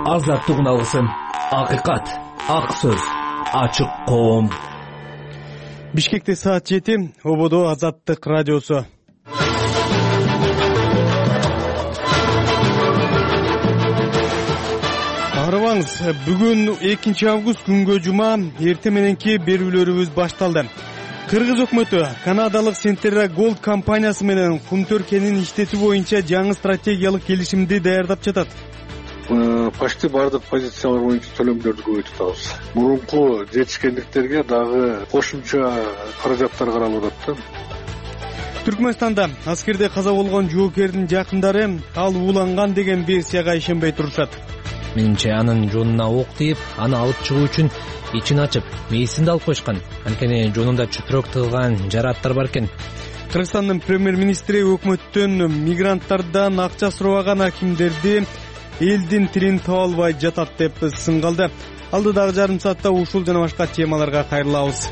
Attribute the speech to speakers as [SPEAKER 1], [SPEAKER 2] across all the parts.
[SPEAKER 1] азаттык үналгысын, акыйкат, ак сөз, ачык коом.
[SPEAKER 2] Бишкекте саат 7, ободо Азаттык радиосу. Арыбаңыз, бүгүн 2 август күнгө жума, эртең мененки берүүлөрүбүз башталды. Кыргыз өкмөтү канадалык Centerra Gold компаниясы менен кум төркенин иштетүү боюнча жаңы стратегиялык келишимди даярдап жатат.
[SPEAKER 3] Почти бардык позициялар боюнча төлөмдөрдү көбөйтүп атабыз. Мурунку жетишкендиктерге дагы кошумча каражаттар каралып атат.
[SPEAKER 2] Түркмөнстанда аскерде каза болгон жоокердин жакындары ал ууланган деген версияга ишенбей турушат.
[SPEAKER 4] Менимче анын жонуна ок тийип, аны алып чыгуу үчүн ичин ачып, мээсин да алып койшкан. Анткени жонунда чүпүрөк тыгылган жарааттар бар экен.
[SPEAKER 2] Кыргызстандын премьер-министри өкмөттөн мигранттардан акча сурабаган акимдерди элдин тилин таба албай жатат деп сынгалды. Алдыдагы жарым саатта ушул жана башка темаларга кайрылабыз.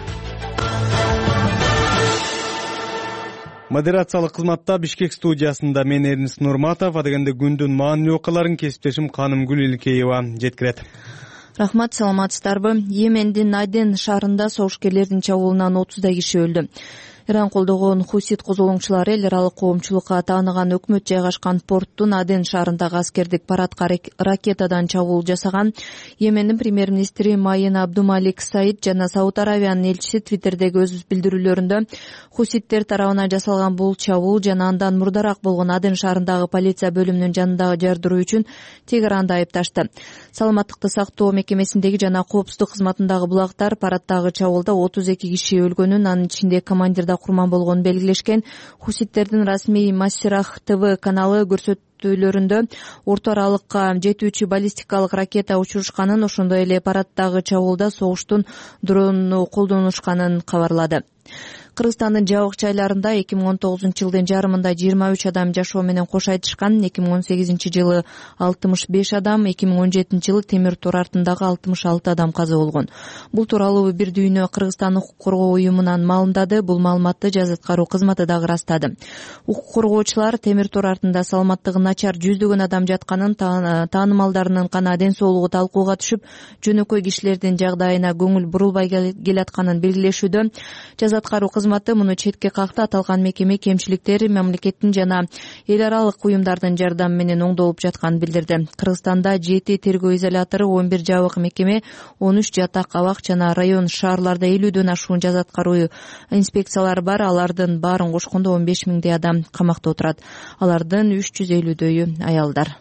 [SPEAKER 2] Модерациялык кызматта Бишкек студиясында мен Эрнис Нурматов, адегенде күндүн маанилүү окуяларын кесиптешим Канымгүл Илкеева жеткирет.
[SPEAKER 5] Рахмат, саламатсыздарбы? Йемендин Аден шаарында согушкерлердин чабуулунан 30 киши өлдү. Иран колдогон хусит козголоңчулары эл аралык коомчулукка тааныган өкмөт жайгашкан порттун Аден шаарындагы аскердик парадка ракетадан чабуул жасаган. Йемендин премьер-министри Майен Абдумалик Саид жана Сауд Аравиянын элчиси Твиттердеги өз билдирүүлөрүндө хуситтер тарабынан жасалган бул чабуул жана андан мурдараак болгон Аден шаарындагы полиция бөлүмүнүн жанындагы жардыруу үчүн Тегеранды айыпташты. Саламаттыкты сактоо мекемесиндеги жана коопсуздук кызматындагы булактар парадтагы чабуулда 32 киши өлгөнүн, анын ичинде командир курман болгонун белгилешкен. Хуситтердин расмий Масирах ТВ каналы көрсөтүүлөрүндө орто аралыкка жетүүчү баллистикалык ракета учурушканын, ошондой эле парадтагы чабуулда согуштун дрону колдонушканын кабарлады. Кыргызстандын жабык жайларында 2019-жылдын жарымында 23 адам жашоо менен кош айтышкан, 2018-жылы 65 адам, 2017-жылы темир тор артындагы 66 адам каза болгон. Бул тууралуу Бир дүйнө Кыргызстан укук коргоо уюмунан маалымдады. Бул маалыматты Жаза аткаруу кызматы дагы ырастады. Укук коргоочулар темир тор артында саламаттыгы начар жүздөгөн адам жатканын, таанымалдарынын гана ден соолугу талкууга түшүп, жөнөкөй кишилердин жагдайына көңүл бурулбай келатканын белгилешүүдө. Жаза аткаруу кызматы муну четке какты. Аталган мекеме кемчиликтер мамлекеттин жана эл аралык уюмдардын жардамы менен оңдолуп жатканын билдирди. Кыргызстанда 7 тергөө изолятору, 11 жабык мекеме, 13 жатак, абак жана район шаарларда 50дөн ашуун жаза аткаруу инспекциялары бар. Алардын баарын кошкондо 15 миңдей адам камакта отурат. Алардын 350дөйү аялдар.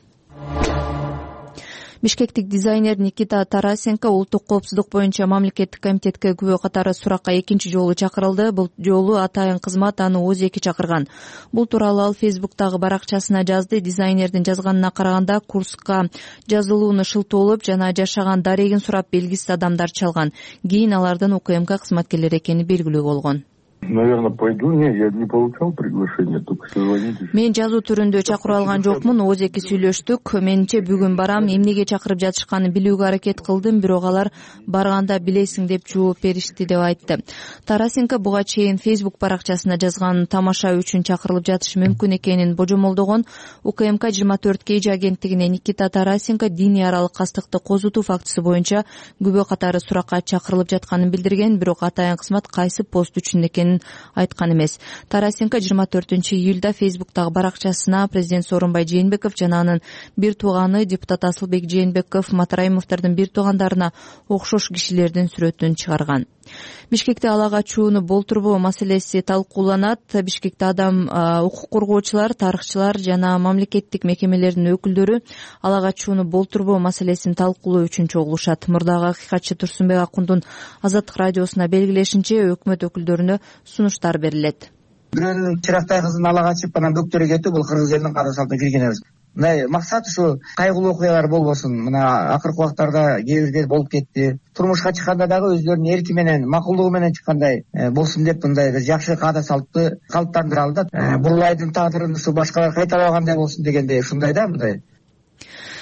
[SPEAKER 5] Бишкектик дизайнер Никита Тарасенко улуттук коопсуздук боюнча мамлекеттик комитетке күбө катары суракка 2-чи жолу чакырылды. Бул жолу атайын кызмат аны өз эки чакырган. Бул тууралуу ал Фейсбуктагы баракчасына жазды. Дизайнердин жазганына караганда, курска жазылууну шылтоолоп жана жашаган дарегин сурап белгисиз адамдар чалган. Кийин алардын УКМК кызматкерлери экени белгилүү болгон.
[SPEAKER 3] Наверное, пойду. Не, я не получал приглашение, только созвонитесь.
[SPEAKER 5] Мен жазуу түрүндө чакырып алган жокмун, өз эки сүйлөштүк. Менимче бүгүн барам, эмнеге чакырып жатышканын билүүгө аракет кылдым, бирок алар барганда билесиң деп жооп беришти деп айтты. Тарасенко буга чейин Facebook баракчасына жазган тамаша үчүн чакырылып жатышы мүмкүн экенин божомолдогон. УКМК 24 KG агенттигине Никита Тарасенко диний аралык кастыкты козутуу фактысы боюнча күбө катары суракка чакырылып жатканын билдирген, бирок атайын кызмат кайсы пост үчүн экенин айткан эмес. Тарасенко 24-июлда Фейсбуктагы баракчасына президент Сооронбай Жээнбеков жана анын бир тууганы депутат Асылбек Жээнбеков, Матраимовдордун бир туугандарына окшош кишилердин сүрөтүн чыгарган. Бишкекте ала качууну болтурбоо маселеси талкууланат. Бишкекте адам укук коргоочулар, тарыхчылар жана мамлекеттик мекемелердин өкүлдөрү ала качууну болтурбоо маселесин талкуулоо үчүн чогулушат. Мурдагы акыйкатчы Турсунбек Акундун Азаттык радиосуна белгилешинче, өкмөт өкүлдөрүнө сунуштар берилет.
[SPEAKER 6] Бирөөнүн чырактай кызын ала качып, анан бөктөрө кетүү — бул кыргыз элинин кара салтына кирген эмес. Мына максат ушу кайгылуу окуялар болбосун. Мына акыркы убактарда кээ бирде болуп кетти. Турмушка чыкканда дагы өздөрүнүн эрки менен, макулдугу менен чыккандай болсун деп мындай жакшы каада салтты калыптандыра алды. Бурулайдын тагдырын ушу башкалар кайталабагандай болсун дегендей, ушундай да мындай.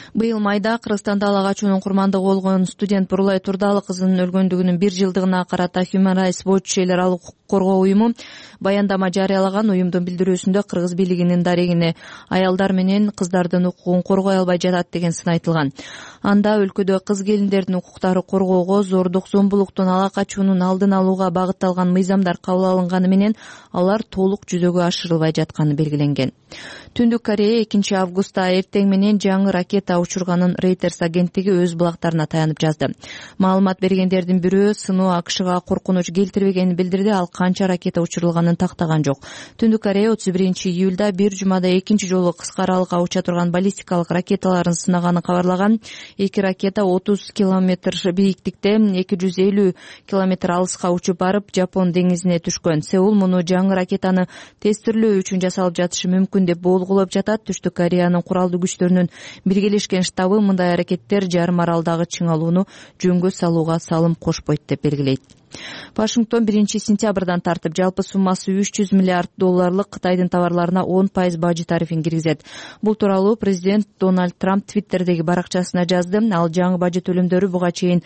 [SPEAKER 5] Быйыл майда Кыргызстанда ала качуунун курмандыгы болгон студент Бурулай Турдалы кызынын өлгөндүгүнүн 1 жылдыгына карата Human Rights Watch эл аралык укук коргоо уюму баяндама жарыялаган. Уюмдун билдирүүсүндө кыргыз бийлигинин дарегине аялдар менен кыздардын укугун коргой албай жатат деген сын айтылган. Анда өлкөдө кыз келиндердин укуктары коргоого, зордук, зомбулуктун, ала качуунун алдын алууга багытталган мыйзамдар кабыл алынганы менен алар толук жүзөгө ашырылбай жатканы белгиленген. Түндүк Корея 2 августта эртең менен жаңы ракета учурганын Reuters агенттиги өз булактарына таянып жазды. Маалымат бергендердин бирөө сыноо АКШга коркунуч келтирбегенин билдирди. Ал канча ракета учурулганын тактаган жок. Түндүк Корея 31-июлда бир жумада экинчи жолу кыска аралыкка уча турган баллистикалык ракеталарын сынаганын кабарлаган. 2 ракета 30 километр бийиктикте 250 километр алыска учуп барып Жапон деңизине түшкөн. Сеул муну жаңы ракетаны тестирлөө үчүн жасалып жатышы мүмкүн деп болгулоп жатат. Түштүк Кореянын куралдуу күчтөрүнүн биргелешкен штабы мындай аракеттер жарым аралдагы чыңалууну жөнгө салууга салым кошпойт деп белгилейт. Вашингтон 1-сентябрдан тартып жалпы суммасы $300 миллиард Кытайдын товарларына 10% бажы тарифин киргизет. Бул тууралуу президент Дональд Трамп Твиттердеги баракчасына жазды. Ал жаңы бажы төлөмдөрү буга чейин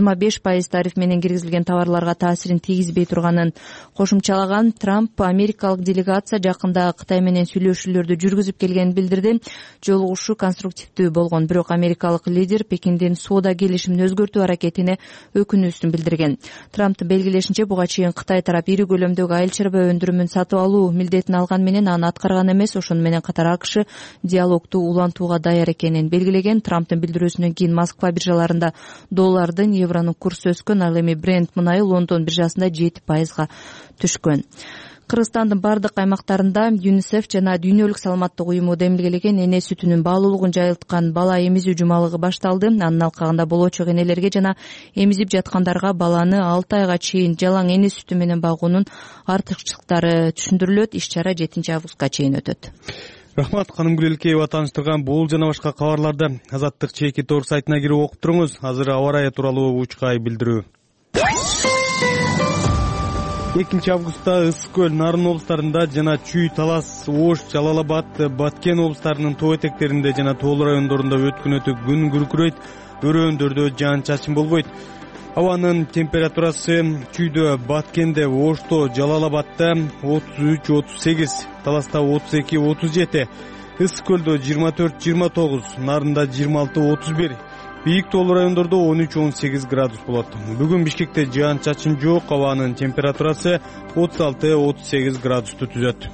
[SPEAKER 5] 25% тариф менен киргизилген товарларга таасирин тийгизбей турганын кошумчалаган. Трамп америкалык делегация жакында Кытай менен сүйлөшүүлөрдү жүргүзүп келгенин билдирди. Жолугушуу конструктивдүү болгон, бирок америкалык лидер Пекиндин соода келишимин өзгөртүү аракетине өкүнүүсүн билдирген. Трамптын белгилешинче, буга чейин Кытай тарап ири көлөмдөгү айыл чарба өндүрүмүн сатып алуу милдетин алган менен аны аткарган эмес. Ошону менен катар АКШ диалогду улантууга даяр экенин белгилеген. Трамптын билдирүүсүнөн кийин Москва биржаларында доллардын, евронун курсу өскөн. Ал эми Brent мунайы Лондон биржасында 7% түшкөн. Кыргызстандын бардык аймактарында ЮНИСЕФ жана Дүйнөлүк саламаттык уюму демилгелеген эне сүтүнүн баалуулугун жайылткан бала эмизүү жумалыгы башталды. Анын алкагында болочок энелерге жана эмизип жаткандарга баланы 6 айга чейин жалаң эне сүтү менен багуунун артыкчылыктары түшүндүрүлөт. Иш-чара 7 августка чейин өтөт.
[SPEAKER 2] Рахмат, Каным Гүлелкеева тааныштырган бул жана башка кабарларды Азаттык чеки тор сайтына кирип окуп туруңуз. Азыр аба ырайы тууралуу учкай билдирүү. 2 августта Ысык көл, Нарын облустарында жана Чүй, Талас, Ош, Жалал-Абад, Баткен облустарынын тоо этектеринде жана тоолуу райондорунда өткүнөтү күн күркүрөйт, өрөөндөрдө жаан-чачын болбойт. Абанын температурасы Чүйдө, Баткенде, Ошто, Жалал-Абадда 33-38, Таласта 32-37, Ысык көлдө 24-29, Нарында 26-31, бийик тоолуу райондордо 13-18 градус болот. Бүгүн Бишкекте жаан-чачын жок, абанын температурасы 36-38 градусту түзөт.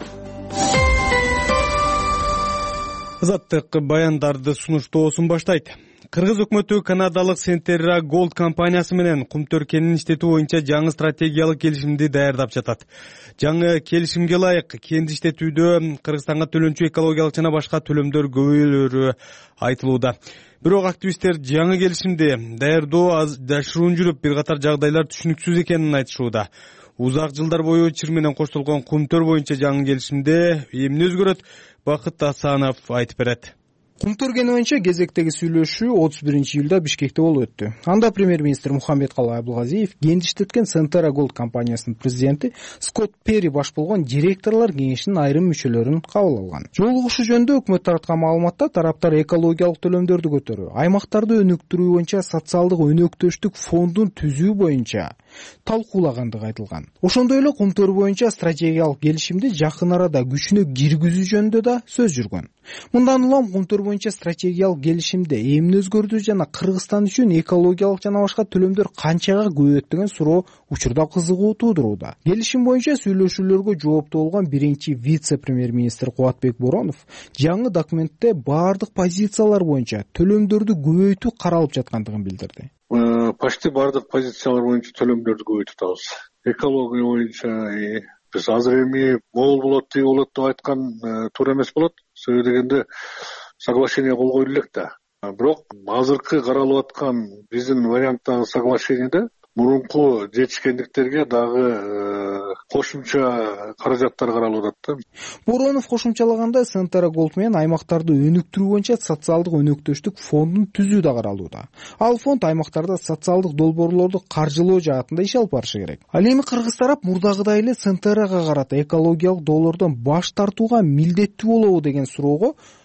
[SPEAKER 2] Азаттык баяндарды сунуштоосун баштайт. Кыргыз өкмөтү канадалык Centerra Gold компаниясы менен кумтөр кенин иштетүү боюнча жаңы стратегиялык келишимди даярдап жатат. Жаңы келишимге ылайык кен иштетүүдө Кыргызстанга төлөнчү экологиялык жана башка төлөмдөр көбөйлөрү айтылууда. Бирок активисттер жаңы келишимди даярдоо жашыруун жүрүп, бир катар жагдайлар түшүнүксүз экенин айтышууда. Узак жылдар бою чыр менен коштолгон кумтөр боюнча жаңы келишимде эмне өзгөрөт? Бакыт Асанов айтып берет.
[SPEAKER 7] Кумтөр кени боюнча кезектеги сүйлөшүү 31-июлда Бишкекте болуп өттү. Анда премьер-министр Мухаммедкалый Абылгазиев кенди иштеткен Centerra Gold компаниясынын президенти Скотт Перри баш болгон директорлор кеңешинин айрым мүчөлөрүн кабыл алган. Жолугушуу жөнүндө өкмөт тараткан маалыматта тараптар экологиялык төлөмдөрдү көтөрүү, аймактарды өнүктүрүү боюнча социалдык өнөктөштүк фондун түзүү боюнча талкуулагандыгы айтылган. Ошондой эле кумтөр боюнча стратегиялык келишимди жакын арада күчүнө киргизүү жөнүндө да сөз жүргөн. Мындан улам кумтөр боюнча стратегиялык келишимде эмне өзгөрдү жана Кыргызстан үчүн экологиялык жана башка төлөмдөр канчага көбөйөт деген суроо учурда кызыгуу туудурууда. Келишим боюнча сүйлөшүүлөргө жооптуу болгон биринчи вице-премьер-министр Кубатбек Боронов жаңы документте баардык позициялар боюнча төлөмдөрдү көбөйтүү каралып жаткандыгын билдирди.
[SPEAKER 3] Почти баардык позициялар боюнча төлөмдөрдү көбөйтүп атабыз. Экология боюнча биз азыр эми могул болот, тиги болот деп айткан туура эмес болот. Себеби дегенде соглашение кол коюлу элек да. Бирок азыркы каралып аткан биздин варианттагы соглашениеде мурунку жетишкендиктерге дагы кошумча каражаттар каралып атат да.
[SPEAKER 7] Боронов кошумчалагандай Centerra Gold менен аймактарды өнүктүрүү боюнча социалдык өнөктөштүк фондун түзүү да каралууда. Ал фонд аймактарда социалдык долбоорлорду каржылоо жаатында иш алып барышы керек. Ал эми кыргыз тарап мурдагыдай эле Centerrага карата экологиялык долбоордон баш тартууга милдеттүү болобу деген суроого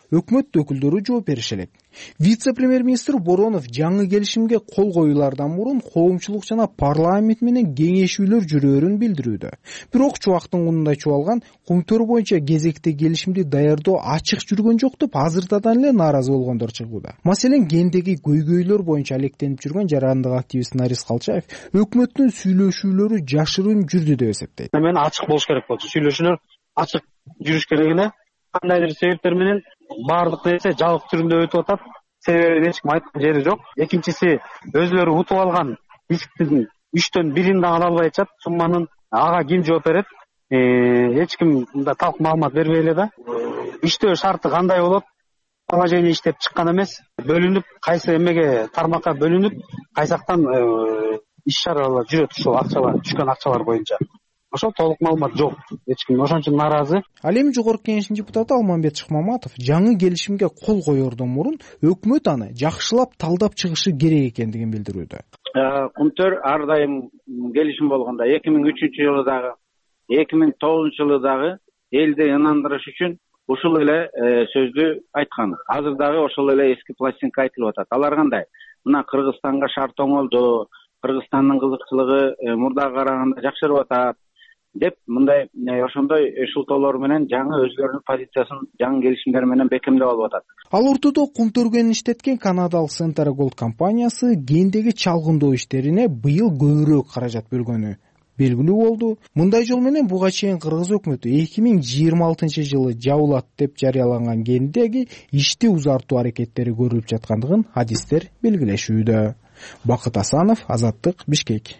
[SPEAKER 7] өкмөт өкүлдөрү жооп бериши элек. Вице-премьер-министр Боронов жаңы келишимге кол коюлардан мурун коомчулук жана парламент менен кеңешүүлөр жүрөөрүн билдирүүдө. Бирок чубактын кунундай чубалган Кумтөр боюнча кезекте келишимди даярдоо ачык жүргөн жок деп азыртадан эле нааразы болгондор чыгууда. Маселен, гендеги көйгөйлөр боюнча алектенип жүргөн жарандык активист Нарис Калчаев өкмөттүн сүйлөшүүлөрү жашыруун жүрдү деп эсептейт.
[SPEAKER 8] Мен ачык болуш керек болчу. Сүйлөшүүлөр ачык жүрүш керек эле. Кандайдыр себептер менен баардык нерсе жабык түрүндө өтүп атат. Себебин эч ким айткан жери жок. Экинчиси, өзлөрү утуп алган исктин 3төн 1-ин да ала албай атышат. Сумманын ага ким жооп берет? Эч ким мында талк маалымат бербей эле да. Иштөө шарты кандай болот? Положение иштеп чыккан эмес. Бөлүнүп, кайсы эмеге тармакка бөлүнүп, кайсактан иш чаралар жүрөт ушул акчалар, түшкөн акчалар боюнча. Ошол толук маалымат жок. Эч ким ошон үчүн нааразы.
[SPEAKER 7] Ал эми жогорку кеңештин депутаты Алмамбет Шыкмаматов жаңы келишимге кол коердон мурун өкмөт аны жакшылап талдап чыгышы керек экендигин билдирүүдө.
[SPEAKER 9] Кумтөр ар дайым келишим болгондо 2003-жылы дагы, 2009-жылы дагы элди ынандырыш үчүн ушул эле сөздү айткан. Азыр дагы ошол эле эски пластинка айтылып атат. Алар кандай? Мына Кыргызстанга шарт оңолду, Кыргызстандын кызыкчылыгы мурдага караганда жакшырып атат деп мындай ошондой шылтоолор менен жаңы өзлөрүнүн позициясын жаңы келишимдер менен бекемдеп алып атат.
[SPEAKER 7] Ал ортодо Кумтөргөнүн иштеткен канадалык Centera Gold компаниясы гендеги чалгындоо иштерине быйыл көбүрөөк каражат бөлгөнү белгилүү болду. Мындай жол менен буга чейин Кыргыз өкмөтү 2026-жылы жабылат деп жарыяланган гендеги ишти узартуу аракеттери көрүлүп жаткандыгын адистер белгилешүүдө. Бакыт Асанов, Азаттык, Бишкек.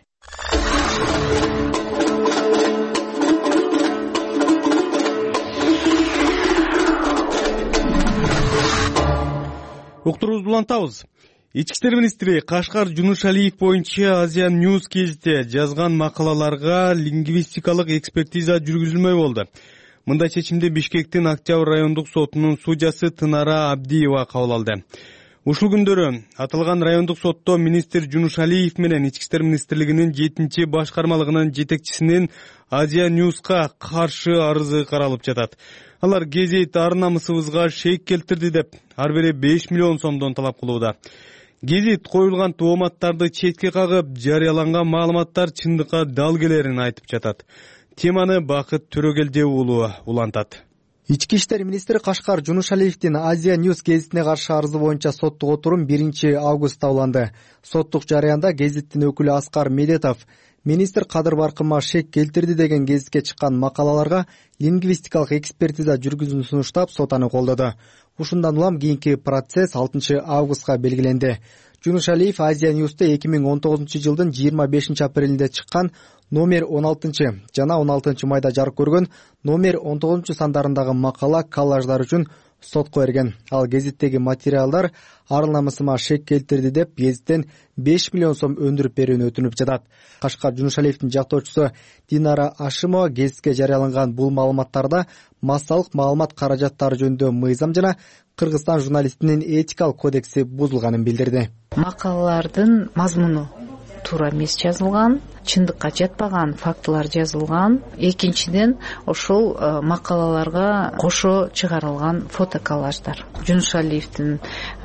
[SPEAKER 2] Уктуруубузду улантабыз. Ички иштер министри Кашкар Жунушалиев боюнча Азия News гезитте жазган макалаларга лингвистикалык экспертиза жүргүзүлмөй болду. Мындай чечимди Бишкектин Октябрь райондук сотунун судьясы Тынара Абдиева кабыл алды. Ушул күндөрү аталган райондук сотто министр Жунушалиев менен Ички иштер министрлигинин 7-башкармалыгынын жетекчисинин Азия News'ка каршы арызы каралып жатат. Алар гезит ар намысыбызга шейк келтирди деп ар бири 5 миллион сомдон талап кылууда. Гезит коюлган тооматтарды четке кагып, жарыяланган маалыматтар чындыкка дал келерин айтып жатат. Теманы Бакыт Төрөгелди уулу улантат.
[SPEAKER 10] Ички иштер министри Кашкар Жунушалиевдин Азия News гезитине каршы арызы боюнча соттук отурум 1-августта уланды. Соттук жарыянда гезиттин өкүлү Аскар Медетов министр кадыр баркыма шек келтирди деген гезитке чыккан макалаларга лингвистикалык экспертиза жүргүзүүнү сунуштап сот аны колдоду. Ушундан улам кийинки процесс 6-августка белгиленди. Жунушалиев Азия News'те 2019-жылдын 25-апрелинде чыккан номер 16 жана 16 майда жарык көргөн номер 19 сандарындагы макала коллаждар үчүн сотко берген. Ал гезиттеги материалдар ар намысыма шек келтирди деп гезиттен 5 миллион сом өндүрүп берүүнү өтүнүп жатат. Кашкар Жунушалиевдин жактоочусу Динара Ашимова гезитке жарыяланган бул маалыматтарда массалык маалымат каражаттары жөнүндө мыйзам жана Кыргызстан журналистинин этикалык кодекси бузулганын билдирди.
[SPEAKER 11] Макалалардын мазмуну туура эмес жазылган, чындыкка жатпаган фактылар жазылган. Экинчиден, ошол макалаларга кошо чыгарылган фотоколлаждар. Жунушалиевдин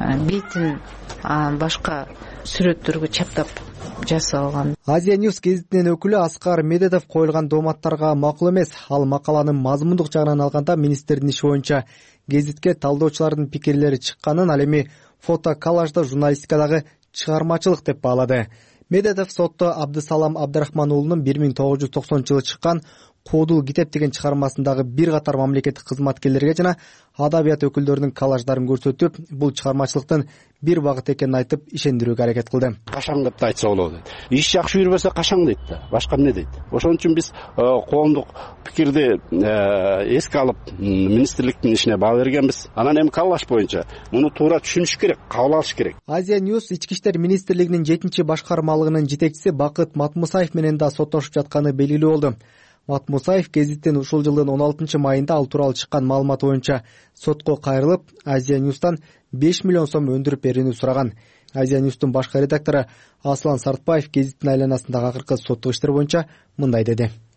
[SPEAKER 11] бетин башка сүрөттөргө чаптап жасалган.
[SPEAKER 10] Азия News гезитинин өкүлү Аскар Медетов коюлган дооматтарга макул эмес. Ал макаланын мазмундук жагынан алганда министрдин иши боюнча гезитке талдоочулардын пикирлери чыкканын, ал эми фотоколлажды журналистикадагы чыгармачылык деп баалады. Медетов сотто Абдысалам Абдрахман уулунун 1990-жылы чыккан Кодул китеп деген чыгармасындагы бир катар мамлекеттик кызматкерлерге жана адабият өкүлдөрүнүн коллаждарын көрсөтүп, бул чыгармачылыктын бир багыт экенин айтып ишендирүүгө аракет кылды.
[SPEAKER 12] Кашаң деп да айтса болот. Иш жакшы жүрбөсө кашаң дейт да, башка эмне дейт. Ошон үчүн биз коомдук пикирди эске алып, министрликтин ишине баа бергенбиз. Анан эми коллаж боюнча муну туура түшүнүш керек, кабыл алыш керек.
[SPEAKER 10] Азия News Ички иштер министрлигинин 7-башкармалыгынын жетекчиси Бакыт Матмусаев менен да соттошуп жатканы белгилүү болду. Матмусаев гезиттин ушул жылдын 16 майында ал тууралуу чыккан маалымат боюнча сотко кайрылып, Азия News'тан 5 миллион сом өндүрүп берүүнү сураган. Азия News'тун башкы редактору Аслан Сартбаев гезиттин айланасындагы акыркы соттук иштер боюнча мындай деди.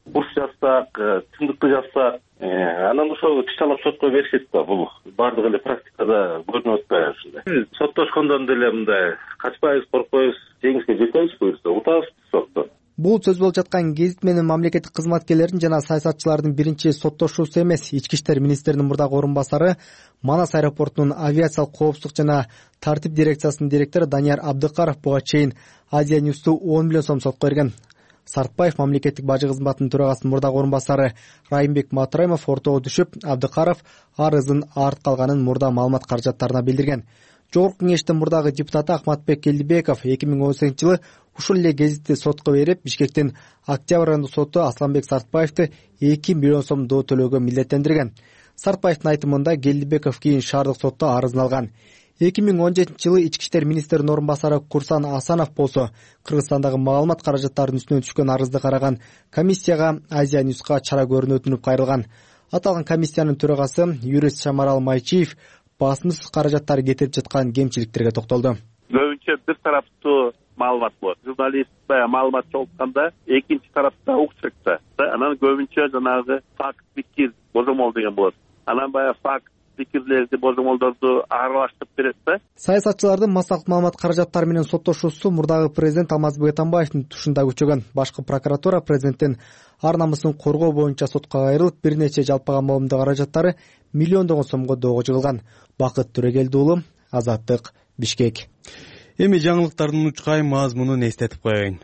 [SPEAKER 13] буруш жазсак, чындыкты жазсак, анан ошол тишталап сотко беришет да. Бул баардык эле практикада көрүнүп атпайбы ушундай. Соттошкондон деле мындай качпайбыз, коркпойбуз, жеңишке жетебиз буюрса утабыз сотто.
[SPEAKER 10] Бул сөз болуп жаткан гезит менен мамлекеттик кызматкерлердин жана саясатчылардын биринчи соттошуусу эмес. Ички иштер министринин мурдагы орун басары, Манас аэропортунун авиациялык коопсуздук жана тартип дирекциясынын директору Данияр Абдыкаров буга чейин Азия Ньюсту 10 миллион сом сотко берген. Сартбаев мамлекеттик бажы кызматынын төрагасынын мурдагы орун басары Райымбек Матраимов ортого түшүп, Абдыкаров арызын арт калганын мурда маалымат каражаттарына билдирген. Жогорку кеңештин мурдагы депутаты Ахматбек Келдибеков 2018-жылы ушул эле гезитти сотко берип, Бишкектин Октябрь айында соту Асланбек Сартбаевди 2 миллион сом доо төлөөгө милдеттендирген. Сартбаевдин айтымында Келдибеков кийин шаардык сотто арызын алган. 2017-жылы ички иштер министринин орун басары Курсан Асанов болсо, Кыргызстандагы маалымат каражаттарынын үстүнөн түшкөн арызды караган комиссияга Азия Ньюска чара көрүүнү өтүнүп кайрылган. Аталган комиссиянын төрагасы юрист Шамарал Майчиев басымсыз каражаттар кетирип жаткан кемчиликтерге токтолду.
[SPEAKER 14] Көбүнчө бир тараптуу маалымат болот. Журналист маалымат чогултканда экинчи тарапта ук чыкты. Анан көбүнчө жанагы факт пикир божомол деген болот. Анан факт пикирлерди божомолдорду аралаштырып берет да.
[SPEAKER 10] Саясатчылардын массалык маалымат каражаттары менен соттошуусу мурдагы президент Алмазбек Атамбаевдин тушунда күчөгөн. Башкы прокуратура президенттин ар намысын коргоо боюнча сотко кайрылып, бир нече жалпыга маалымат каражаттары миллиондогон сомго доого жыгылган. Бакыт Төрөгелди уулу, Азаттык, Бишкек.
[SPEAKER 2] Эми жаңылыктардын учкай мазмунун эстетип коеюн.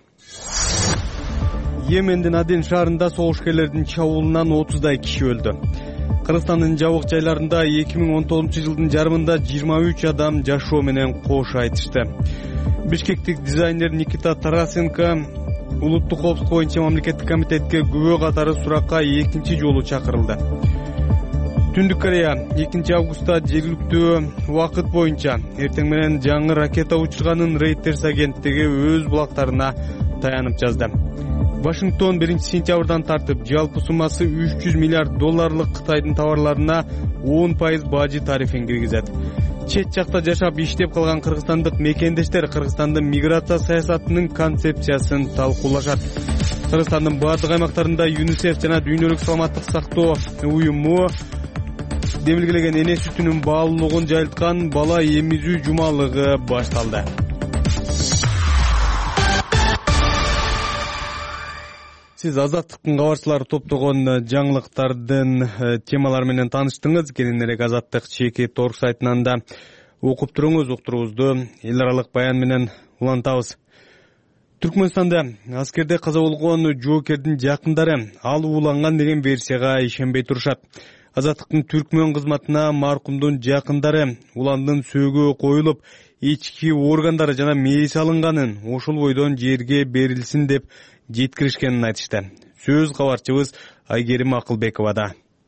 [SPEAKER 2] Йемендин Аден шаарында согушкерлердин чабуулунан 30дай киши өлдү. Кыргызстандын жабык жайларында 2019-жылдын жарымында 23 адам жашоо менен кош айтышты. Бишкектик дизайнер Никита Тарасенко улуттук коопсуздук боюнча мамлекеттик комитетке күбө катары суракка экинчи жолу чакырылды. Түндүк Корея 2 августта жергиликтүү убакыт боюнча эртең менен жаңы ракета учурганын Reuters агенттиги өз булактарына таянып жазды. Вашингтон 1 сентябрдан тартып жалпы суммасы $300 миллиард Кытайдын товарларына 10% бажы тарифин киргизет. Чет жакта жашап иштеп калган кыргызстандык мекендештер Кыргызстандын миграция саясатынын концепциясын талкуулашат. Кыргызстандын бардык аймактарында ЮНИСЕФ жана Дүйнөлүк саламаттык сактоо уюму демилгелеген эне сүтүнүн баалуулугун жайылткан бала эмизүү жумалыгы башталды. Сиз Азаттыктын кабарчылары топтогон жаңылыктардын темалары менен тааныштыңыз. Кененирээк Азаттык чеки торг сайтынан да окуп туруңуз. Уктуруубузду эл аралык баян менен улантабыз. Түркмөнстанда аскерде каза болгон жоокердин жакындары ал ууланган деген версияга ишенбей турушат. Азаттыктын түркмөн кызматына маркумдун жакындары уландын сөөгү коюлуп, ички органдары жана мээси алынганын, ошол бойдон жерге берилсин деп жеткиришкенин айтышты. Сөз кабарчыбыз Айгерим Акылбековада.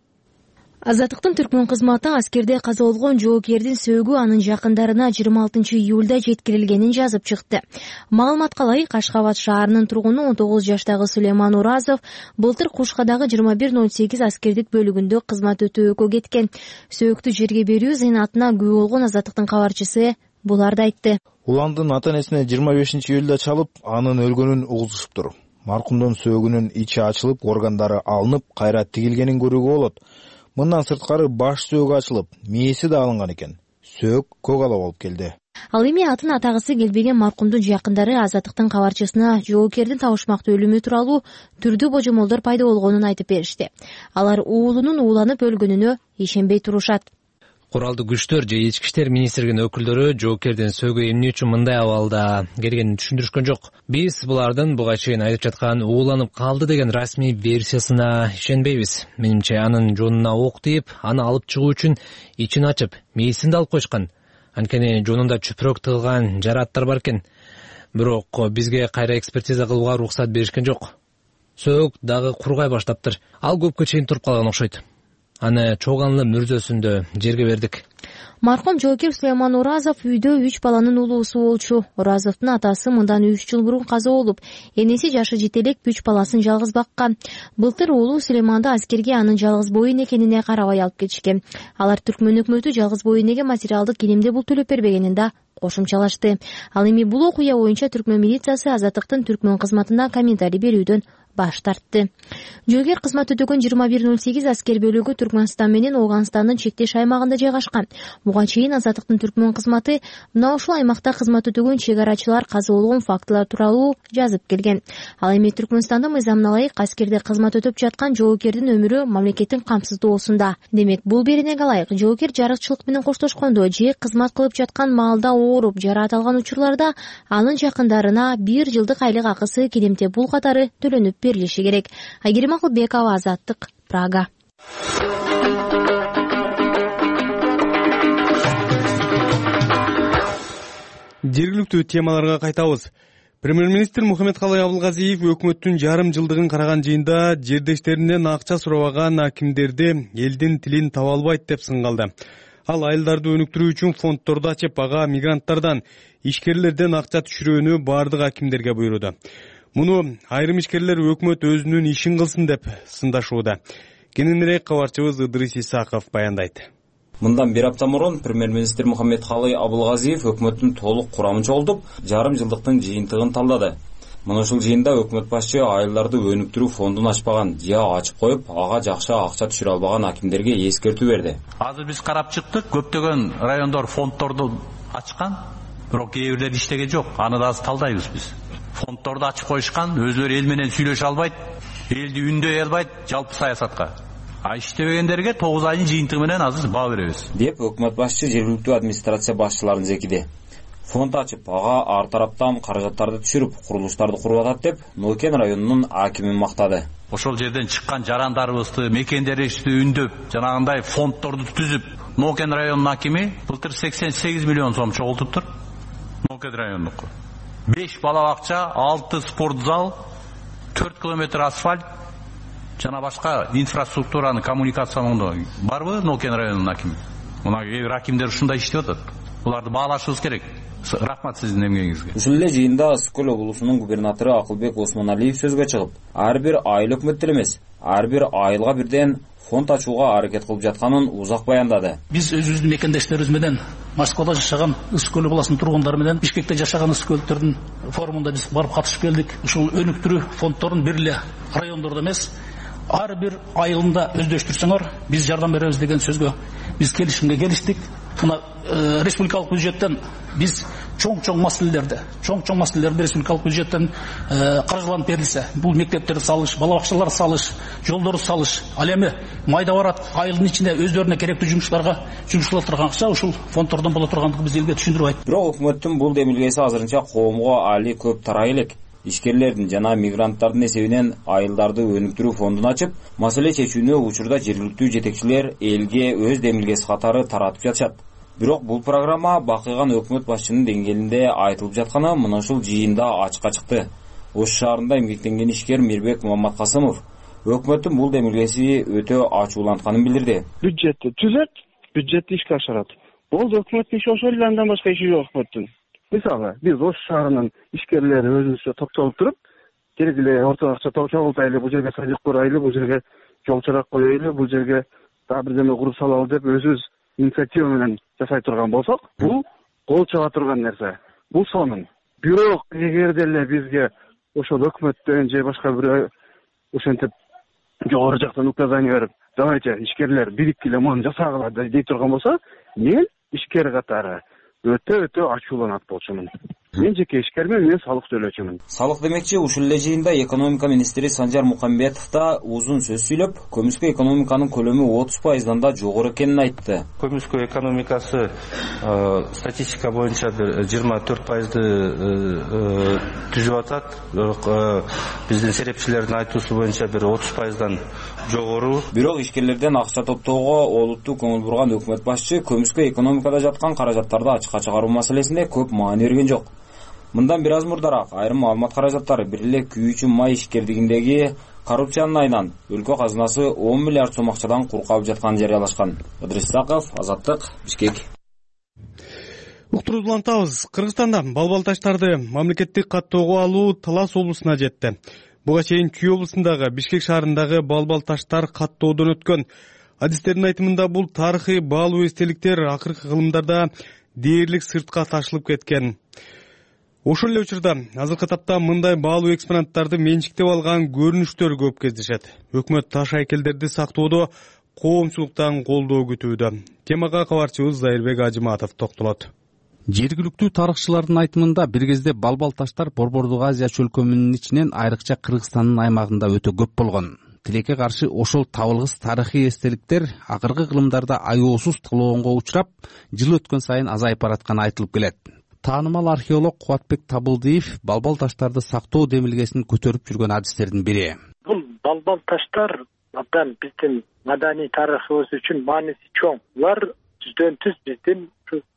[SPEAKER 15] Азаттыктын түркмөн кызматы аскерде каза болгон жоокердин сөөгү анын жакындарына 26 июлда жеткирилгенин жазып чыкты. Маалыматка ылайык, Ашхабад шаарынын тургуну 19 жаштагы Сулейман Уразов былтыр Кушкадагы 2108 аскердик бөлүгүндө кызмат өтөөгө кеткен. Сөөгүктү жерге берүү зыйнатына күбө болгон Азаттыктын кабарчысы буларды айтты.
[SPEAKER 16] Уландын ата-энесине 25 июлда чалып, анын өлгөнүн угузушуптур. Маркумдун сөөгүнүн ичи ачылып, органдары алынып, кайра тигилгенин көрүүгө болот. Мындан сырткары баш сөөгү ачылып, мээси да алынган экен. Сөök көк ала болуп келди.
[SPEAKER 15] Ал эми атын атагысы келбеген маркумдун жакындары Азаттыктын кабарчысына жоокердин табышмактуу өлүмү тууралуу түрдүү божомолдор пайда болгонун айтып беришти. Алар уулунун ууланып өлгөнүнө ишенбей турушат.
[SPEAKER 4] Куралдуу күчтөр же ички иштер министрлигинин өкүлдөрү жоокердин сөөгү эмне үчүн мындай абалда келгенин түшүндүрүшкөн жок. Биз булардын буга чейин айтып жаткан ууланып калды деген расмий версиясына ишенбейбиз. Менимче анын жонуна ок тийип, аны алып чыгуу үчүн ичин ачып, мээсин да алып коюшкан. Анткени жонунда чүпүрөк тыгылган жарааттар бар экен. Бирок бизге кайра экспертиза кылууга уруксат беришкен жок. Сөök дагы кургай баштаптыр. Ал көпкө чейин туруп калган окшойт. Аны чогганлы мүрзөсүндө жерге бердик.
[SPEAKER 15] Маркум жоокер Сулейман Уразов үйдө 3 баланын уулуусу болчу. Уразовдун атасы мындан 3 жыл мурун каза болуп, энеси жашы жете элек 3 баласын жалгыз баккан. Былтыр уулу Сулейманды аскерге анын жалгыз боо энекенине карабай алып кетишкен. Алар түркмөн өкмөтү жалгыз боо энеге материалдык киримди бул төлөп бербегенин да кошумчалашты. Ал эми бул окуя боюнча түркмөн милициясы Азаттыктын түркмөн кызматына комментарий берүүдөн баш тартты. Жоокер кызмат өтөгөн 2108 аскер бөлүгү Түркмөнстан менен Ооганстандын чектеш аймагында жайгашкан. Буга чейин Азаттыктын Түркмөн кызматы мына ушул аймакта кызмат өтөгөн чек арачылар каза болгон фактылар тууралуу жазып келген. Ал эми Түркмөнстандын мыйзамына ылайык аскерде кызмат өтүп жаткан жоокердин өмүрү мамлекеттин камсыздоосунда. Демек, бул беренеге ылайык жоокер жарыкчылык менен коштошкондо же кызмат кылып жаткан маалда ооруп жараат алган учурларда анын жакындарына 1 жылдык айлык акысы кедемте пул катары төлөнүп берилиши керек. Айгерим Акылбекова, Азаттык, Прага.
[SPEAKER 2] Жергиликтүү темаларга кайтабыз. Премьер-министр Мухаммедкалый Абылгазиев өкмөттүн жарым жылдыгын караган жыйында жердештеринен акча сурабаган акимдерди элдин тилин таба албайт деп сынгалды. Ал айылдарды өнүктүрүү үчүн фонддорду ачып, ага мигранттардан, ишкерлерден акча түшүрүүнү бардык акимдерге буйруду. Муну айрым ишкерлер өкмөт өзүнүн ишин кылсын деп сындашууда. Кененирээк кабарчыбыз Ыдырыс Исаков баяндайт.
[SPEAKER 17] Мындан бир апта мурун премьер-министр Мухаммедкалый Абылгазиев өкмөттүн толук курамын чогултуп, жарым жылдыктын жыйынтыгын талдады. Мына ушул жыйында өкмөт башчы айылдарды өнүктүрүү фондун ачпаган, же ачып коюп, ага жакшы акча түшүрө албаган акимдерге эскертүү берди.
[SPEAKER 18] Азыр биз карап чыктык, көптөгөн райондор фонддорду ачкан, бирок кээ бирлери иштеген жок. Аны да азыр талдайбыз биз. Фонддорду ачып коюшкан, өзлөрү эл менен сүйлөшө албайт, элди үндөй албайт жалпы саясатка. Иштебегендерге 9 айдын жыйынтыгы менен азыр баа беребиз,
[SPEAKER 17] деп өкмөт башчы жергиликтүү администрация башчыларын зекиди. Фонд ачып, ага ар тараптан каражаттарды түшүрүп, курулуштарды куруп атат деп Нокен районунун акимин мактады.
[SPEAKER 18] Ошол жерден чыккан жарандарыбызды, мекендерибизди үндөп, жанагындай фонддорду түзүп, Нокен районунун акими былтыр 88 миллион сом чогултуптур. Нокен районунуку 5 бала бакча, 6 спорт зал, 4 километр асфальт, жана башка инфраструктураны коммуникациялоодо барбы Нокен районунун акими? Мына акимдер ушундай иштеп атат. Буларды баалашыбыз керек. Рахмат сиздин эмгегиңизге.
[SPEAKER 17] Ушул эле жыйында Ысык көл облусунун губернатору Акылбек Осмоналиев сөзгө чыгып, ар бир айыл өкмөттөр эмес, ар бир айылга бирден фонд ачууга аракет кылып жатканын узак баяндады.
[SPEAKER 19] Биз өзүбүздүн мекендештерибиз менен Москвада жашаган Ысык көл обласынын тургундары менен Бишкекте жашаган ысык көлдөрдүн форумунда биз барып катышып келдик. Ушул өнүктүрүү фонддорун бир эле райондордо эмес, ар бир айылында өздөштүрсөңөр, биз жардам беребиз деген сөзгө биз келишимге келиштик. Мына республикалык бюджеттен биз чоң маселелерди республикалык бюджеттен каржыланып берилсе, бул мектептерди салыш, бала бакчаларды салыш, жолдорду салыш, ал эми майда барат айылдын ичинде өздөрүнө керектүү жумуштарга жумшала турган акча ушул фонддордон боло тургандыгы биз элге түшүндүрүп айттык.
[SPEAKER 17] Бирок өкмөттүн бул демилгеси азырынча коомго али көп тарай элек. Ишкерлердин жана мигранттардын эсебинен айылдарды өнүктүрүү фондун ачып, маселе чечүүнү учурда жергиликтүү жетекчилер элге өз демилгеси катары таратып жатышат. Бирок бул программа бакыйган өкмөт башчынын деңгээлинде айтылып жатканы мына ушул жыйында ачыкка чыкты. Ош шаарында эмгектенген ишкер Мирбек Маматкасымов өкмөттүн бул демилгеси өтө ачуулантканын билдирди.
[SPEAKER 20] Бюджетти түзөт, бюджетти ишке ашырат. Болду, өкмөттүн иши ошол эле, андан башка иши жок өкмөттүн. Мисалы, биз Ош шаарынын ишкерлери өзүбүзчө топтолуп туруп, керек эле орто акча чогултайлы, бул жерге садик курайлы, бул жерге жол чырак коелу, бул жерге дагы бирдеме куруп салалы деп өзүбүз инициатива менен жасай турган болсок, бул кол чаба турган нерсе. Бул сонун. Бирок эгерде эле бизге ошол өкмөттөн же башка бир ошентип жогору жактан указание берип, давайте ишкерлер бириккиле муну жасагыла дей турган болсо, мен ишкер катары өтө ачууланат болчумун. Мен жеке ишкермен, мен салык төлөөчүмүн.
[SPEAKER 17] Салык демекчи, ушул эле жыйында экономика министри Санжар Мукамбетов да узун сөз сүйлөп, көмүскө экономиканын көлөмү 30%дан да жогору экенин айтты.
[SPEAKER 21] Көмүскө экономикасы статистика боюнча 24%ды түзүп атат. Биздин серепчилердин айтуусу боюнча 30%дан жогору.
[SPEAKER 17] Бирок ишкерлерден акча топтоого олуттуу көңүл бурган өкмөт башчы көмүскө экономикада жаткан каражаттарды ачыкка чыгаруу маселесинде көп маани берген жок. Мындан бир аз мурдараак айрым маалымат каражаттары бир эле күйүүчү май ишкердигиндеги коррупциянын айынан өлкө казынасы 10 миллиард сом акчадан кур калып жатканын жарыялашкан. Ыдырыс Исаков, Азаттык, Бишкек.
[SPEAKER 2] Уктуруп улантабыз. Кыргызстанда балбал таштарды мамлекеттик каттоого алуу Талас облусуна жетти. Буга чейин Чүй облусундагы Бишкек шаарындагы балбал таштар каттоодон өткөн. Адистердин айтымында бул тарыхый баалуу эстеликтер акыркы кылымдарда дээрлик сыртка ташылып кеткен. Ошол эле учурда азыркы тапта мындай баалуу экспонаттарды менчиктеп алган көрүнүштөр көп кездешет. Өкмөт таш айкелдерди сактоодо коомчулуктан колдоо күтүүдө. Темага кабарчыбыз Зайырбек Ажыматов токтолот.
[SPEAKER 1] Жергиликтүү тарыхчылардын айтымында бир кезде балбал таштар Борбордук Азия чөлкөмүнүн ичинен айрыкча Кыргызстандын аймагында өтө көп болгон. Тилекке каршы ошол табылгыс тарыхый эстеликтер акыркы кылымдарда аеосуз тылоонго учурап, жыл өткөн сайын азайып баратканы айтылып келет. Таанымал археолог Кубатбек Табылдиев балбал таштарды сактоо демилгесин көтөрүп жүргөн адистердин бири.
[SPEAKER 22] Бул балбал таштар абдан биздин маданий тарыхыбыз үчүн мааниси чоң. Булар жүздөн түз биздин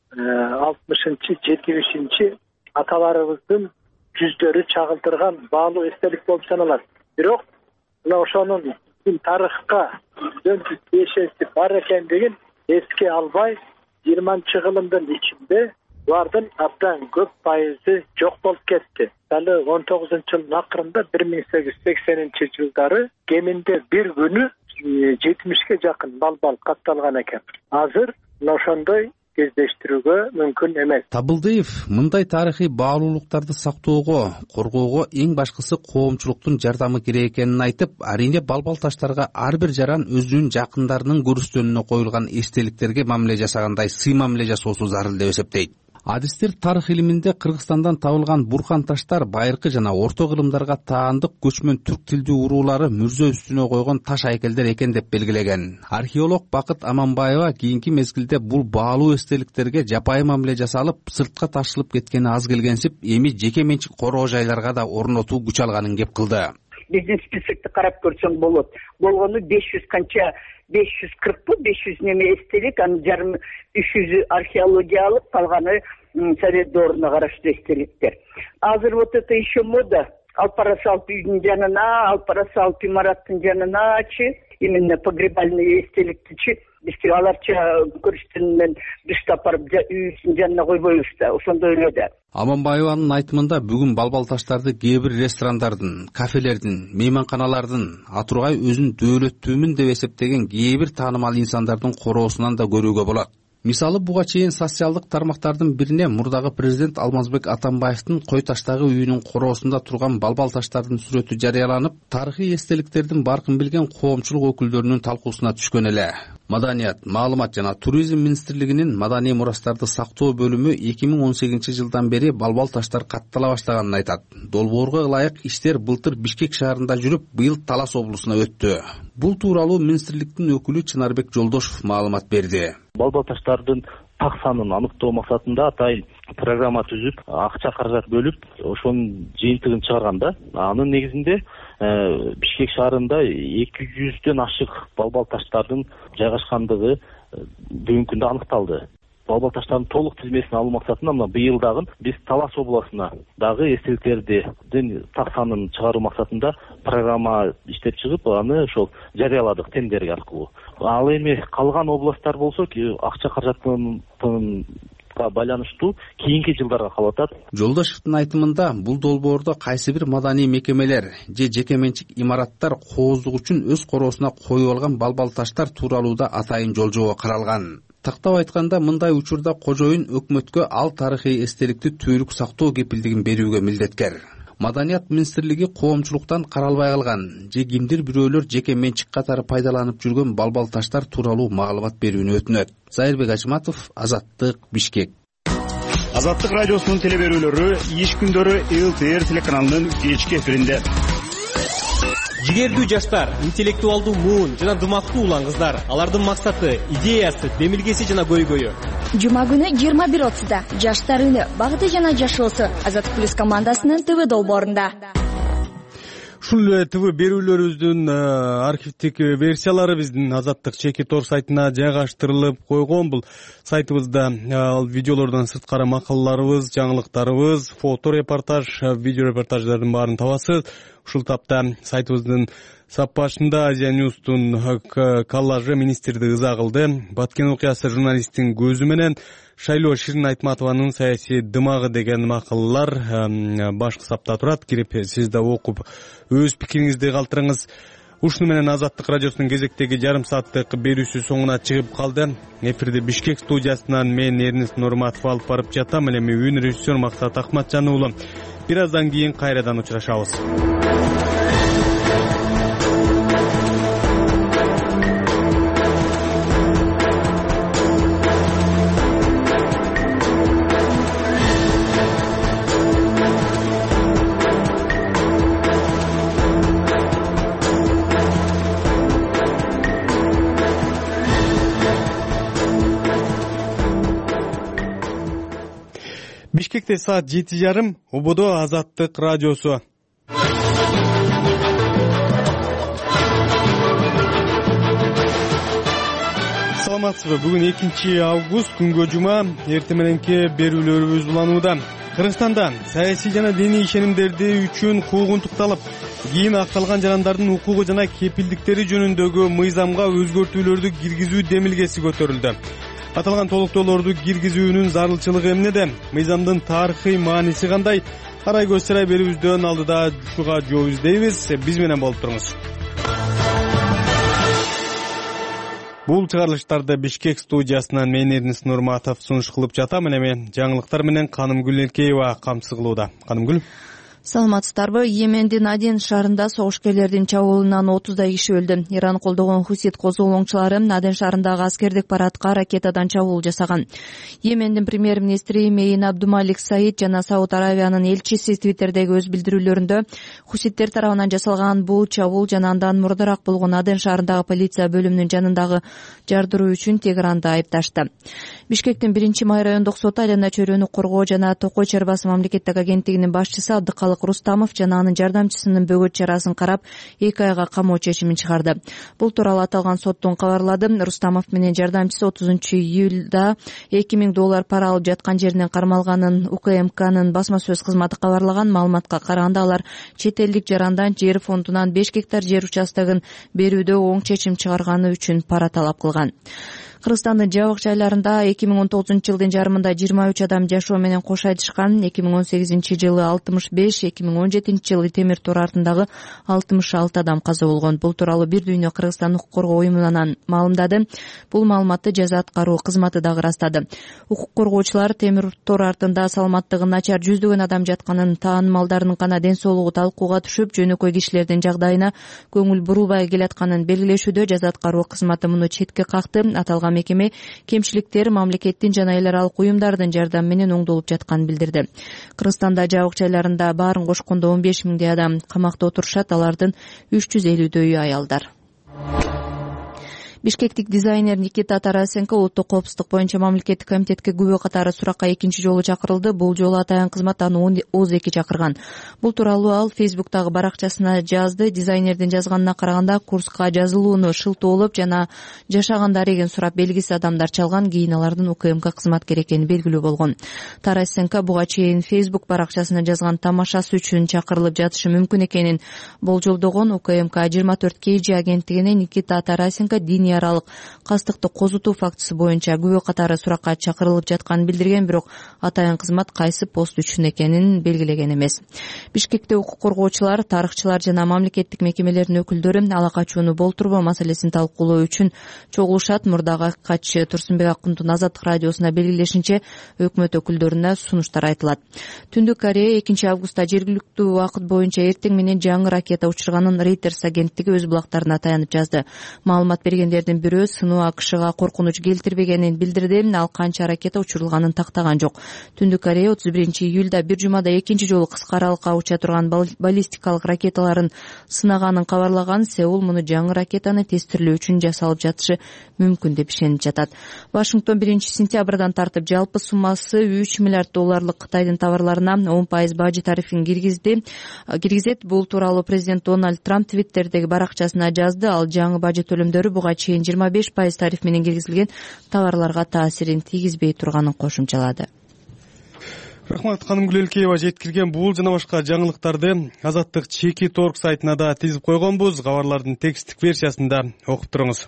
[SPEAKER 22] 60-70 аталарыбыздын жүздөрү чагылдырган баалуу эстелик болуп саналат. Бирок мына ошонун тарыхка жүздөн түз тиешеси бар экендигин эске албай 20-кылымдын ичинде булардын абдан көп пайызы жок болуп кетти. Далы 19-жылдын акырында 1880-жылдары кеминде бир күнү 70-ке жакын балбал катталган экен. Азыр ошондой кездештирүүгө мүмкүн эмес.
[SPEAKER 1] Табылдиев мындай тарыхый баалуулуктарды сактоого, коргоого эң башкысы коомчулуктун жардамы керек экенин айтып, арийне балбал таштарга ар бир жаран өзүнүн жакындарынын көрүстөнүнө коюлган эстеликтерге мамиле жасагандай сый мамиле жасоосу зарыл деп эсептейт. Адистер тарых илиминде Кыргызстандан табылган буркан таштар байыркы жана орто кылымдарга таандык көчмөн түрк тилдүү уруулары мүрзө үстүнө койгон таш айкелдер экен деп белгилеген. Археолог Бакыт Аманбаева кийинки мезгилде бул баалуу эстеликтерге жапайы мамиле жасалып, сыртка ташылып кеткени аз келгенсип, эми жеке менчик короо жайларга да орнотуу күч алганын кеп кылды.
[SPEAKER 23] Биздин списокти карап көрсөң болот. Болгону 500 канча 540 неме эстелик, анын жарым 300 археологиялык, калганы совет дооруна караштуу эстеликтер. Азыр вот это еще мода. Алпарасалп үйдүн жанына, Алпарасалп имараттын жаныначы, именно погребальный эстеликтичи бизге аларча көрүштүнөн дыштап барып үйүнүн жанына койбойбуз да, ошондой эле да.
[SPEAKER 1] Аманбаеванын айтымында бүгүн балбал таштарды кээ бир ресторандардын, кафелердин, мейманканалардын, атургай өзүн дөөлөттүүмүн деп эсептеген кээ бир таанымал инсандардын короосунан да көрүүгө болот. Мисалы, буга чейин социалдык тармактардын бирине мурдагы президент Алмазбек Атамбаевдин Кой таштагы үйүнүн короосунда турган балбал таштардын сүрөтү жарыяланып, тарыхый эстеликтердин баркын билген коомчулук өкүлдөрүнүн талкуусуна түшкөн эле. Маданият, маалымат жана туризм министрлигинин маданий мурастарды сактоо бөлүмү 2018 жылдан бери балбал таштар каттала баштаганын айтат. Долбоорго ылайык иштер былтыр Бишкек шаарында жүрүп, быйыл Талас облусуна өттү. Бул тууралуу министрликтин өкүлү Чынарбек Жолдошов маалымат берди.
[SPEAKER 24] Балбал таштардын так санын аныктоо максатында атайын программа түзүп, акча каражат бөлүп, ошонун жыйынтыгын чыгарганда, анын негизинде Бишкек шаарында 200дөн ашык балбал таштардын жайгашкандыгы бүгүнкү күндө аныкталды. Балбал таштардын толук тизмесин алуу максатында мына быйыл дагы биз Талас областына дагы эстеликтердин так санын чыгаруу максатында программа иштеп чыгып, аны ошол жарыяладык тендер аркылуу. Ал эми калган областтар болсо акча каражаттын байланыштуу кийинки жылдарга калып атат.
[SPEAKER 1] Жолдошевдун айтымында бул долбоордо кайсы бир маданий мекемелер же жеке менчик имараттар кооздук үчүн өз короосуна коюп алган балбал таштар тууралуу да атайын жолжобо каралган. Тактап айтканда, мындай учурда кожоюн өкмөткө ал тарыхый эстеликти түбөлүк сактоо кепилдигин берүүгө милдеткер. Маданият министрлиги коомчулуктан каралбай калган же кимдир бирөөлөр жеке менчик катары пайдаланып жүргөн балбал таштар тууралуу маалымат берүүнү өтүнөт. Зайырбек Ажыматов, Азаттык, Бишкек.
[SPEAKER 25] Азаттык радиосунун телеберүүлөрү иш күндөрү ЛТР телеканалынын кечки эфиринде.
[SPEAKER 26] Жигердүү жаштар, интеллектуалдуу муун жана дымактуу улан кыздар. Алардын максаты, идеясы, демилгеси жана көйгөйү.
[SPEAKER 27] Жума күнү 21:30 жаштар үні, багыты жана жашоосу Азаттык плюс командасынын ТВ долбоорунда.
[SPEAKER 2] Ушул ТВ берүүлөрүбүздүн архивдик версиялары биздин Азаттык чеки тор сайтына жайгаштырылып койгон. Бул сайтыбызда видеолордон сырткары макалаларыбыз, жаңылыктарыбыз, фото репортаж, видео репортаждардын баарын табасыз. Ушул тапта сайтыбыздын сап башында Азия Ньюстун коллажы министрди ыза кылды. Баткен окуясы журналисттин көзү менен Шайлоо Ширин Айтматованын саясий дымагы деген макалалар башкы сапта турат. Кирип сиз да окуп өз пикириңизди калтырыңыз. Ушуну менен Азаттык радиосунун кезектеги жарым сааттык берүүсү соңуна чыгып калды. Эфирди Бишкек студиясынан мен Эрнест Нурматов алып барып жатам. Эми үн режиссер Максат Акматжан уулу. Бир аздан кийин кайрадан учурашабыз. Бишкекте саат 7:30, Ободо Азаттык радиосу. Саламатсызбы? Бүгүн 2 август, күнгө жума. Эртең мененки берүүлөрүбүз уланууда. Кыргызстанда саясий жана диний ишенимдерди үчүн куугунтукталып, кийин акталган жарандардын укугу жана кепилдиктери жөнүндөгү мыйзамга өзгөртүүлөрдү киргизүү демилгеси көтөрүлдү. Аталган толуктоолорду киргизүүнүн зарылчылыгы эмнеде? Мыйзамдын тарыхый мааниси кандай? Арай көз сарай берүүбүздөн алдыда ушуга жооп издейбиз. Биз менен болуп туруңуз. Бул чыгарылыштарды Бишкек студиясынан мен Эрнест Нурматов сунуш кылып жатам. Эми жаңылыктар менен Канымгүл Эркеева камсыз кылууда. Канымгүл.
[SPEAKER 3] Саламатсыздарбы? Йемендин Аден шаарында согушкерлердин чабуулунан 30 киши өлдү. Иран колдогон Хусит козголоңчулары Аден шаарындагы аскердик парадка ракетадан чабуул жасаган. Йемендин премьер-министри Мейин Абдумалик Саид жана Сауд Аравиянын элчиси Твиттердеги өз билдирүүлөрүндө Хуситтер тарабынан жасалган бул чабуул жана андан мурдараак болгон Аден шаарындагы полиция бөлүмүнүн жанындагы жардыруу үчүн Тегеранды айыпташты. Бишкектин 1-май райондук соту Алена Чөрөнү коргоо жана Токой Чарбасы мамлекеттик агенттигинин башчысы Абдыкалык Рустамов жана анын жардамчысынын бөгөт чарасын карап 2 айга камоо чечимин чыгарды. Бул тууралуу аталган соттун кабарлады. Рустамов менен жардамчысы 30-июлда $2000 пара алып жаткан жеринен кармалганын УКМКнын басма сөз кызматы кабарлаган. Маалыматка караганда алар чет элдик жарандан жер фондунан 5 гектар жер участогун берүүдө оң чечим чыгарганы үчүн пара талап кылган. Кыргызстандын жабык жайларында 2019-жылдын жарымында 23 адам жашоо менен кош айтышкан. 2018-жылы 65, 2017-жылы темир тор артындагы 66 адам каза болгон. Бул тууралуу Бир дүйнө Кыргызстан укук коргоо уюмунан маалымдады. Бул маалыматты жаза аткаруу кызматы дагы ырастады. Укук коргоочулар темир тор артында саламаттыгы начар жүздөгөн адам жатканын, таанымалдардын гана ден соолугу талкууга түшүп, жөнөкөй кишилердин жагдайына көңүл бурулбай келатканын белгилешүүдө жаза аткаруу кызматы муну четке какты. Аталган мекеме кемчиликтер мамлекеттин жана эл аралык уюмдардын жардамы менен оңдолуп жатканын билдирди. Кыргызстанда жабык жайларында баарын кошкондо 15 000 адам камакта отурушат, алардын 350дөйү аялдар. Бишкектик дизайнер Никита Тарасенко улуттук коопсуздук боюнча мамлекеттик комитетке күбө катары суракка 2 жолу чакырылды. Бул жолу атайын кызмат аны 12 чакырган. Бул тууралуу ал Фейсбуктагы баракчасына жазды. Дизайнердин жазганына караганда курска жазылууну шылтоолоп жана жашаган дарегин сурап белгисиз адамдар чалган. Кийин алардын УКМК кызматкер экени белгилүү болгон. Тарасенко буга чейин Фейсбук баракчасына жазган тамашасы үчүн чакырылып жатышы мүмкүн экенин болжолдогон. УКМК 24 KG агенттигине Никита Тарасенко диний аралык кастыкты козутуу фактысы боюнча күбө катары суракка чакырылып жатканын билдирген, бирок атайын кызмат кайсы пост үчүн экенин белгилеген эмес. Бишкекте укук коргоочулар, тарыхчылар жана мамлекеттик мекемелердин өкүлдөрү ала качууну болтурбоо маселесин талкуулоо үчүн чогулушат. Мурдагы каччы Турсунбек Акундун Азаттык радиосуна белгилешинче, өкмөт өкүлдөрүнө сунуштар айтылат. Түндүк Корея 2 августта жергиликтүү убакыт боюнча эртең менен жаңы ракета учурганын Reuters агенттиги өз булактарына таянып жазды. Маалымат бергендер бирөө сыноо АКШга коркунуч келтирбегенин билдирди. Ал канча ракета учурулганын тактаган жок. Түндүк Корея 31-июлда бир жумада 2 жолу кыска аралыкка уча турган баллистикалык ракеталарын сынаганын кабарлаган. Сеул муну жаңы ракетаны тестирлөө үчүн жасалып жатышы мүмкүн деп ишенип жатат. Вашингтон 1-сентябрдан тартып жалпы суммасы $3 миллиард Кытайдын товарларына 10% бажы тарифин киргизет. Бул тууралуу президент Дональд Трамп Твиттердеги баракчасына жазды. Ал жаңы бажы төлөмдөрү буга чейин 25% тариф менен киргизилген товарларга таасирин тийгизбей турганын кошумчалады.
[SPEAKER 2] Рахмат, Канымгүл Эркеева жеткирген бул жана башка жаңылыктарды Азаттык чеки торг сайтына да тизип койгонбуз. Кабарлардын тексттик версиясында окуп туруңуз.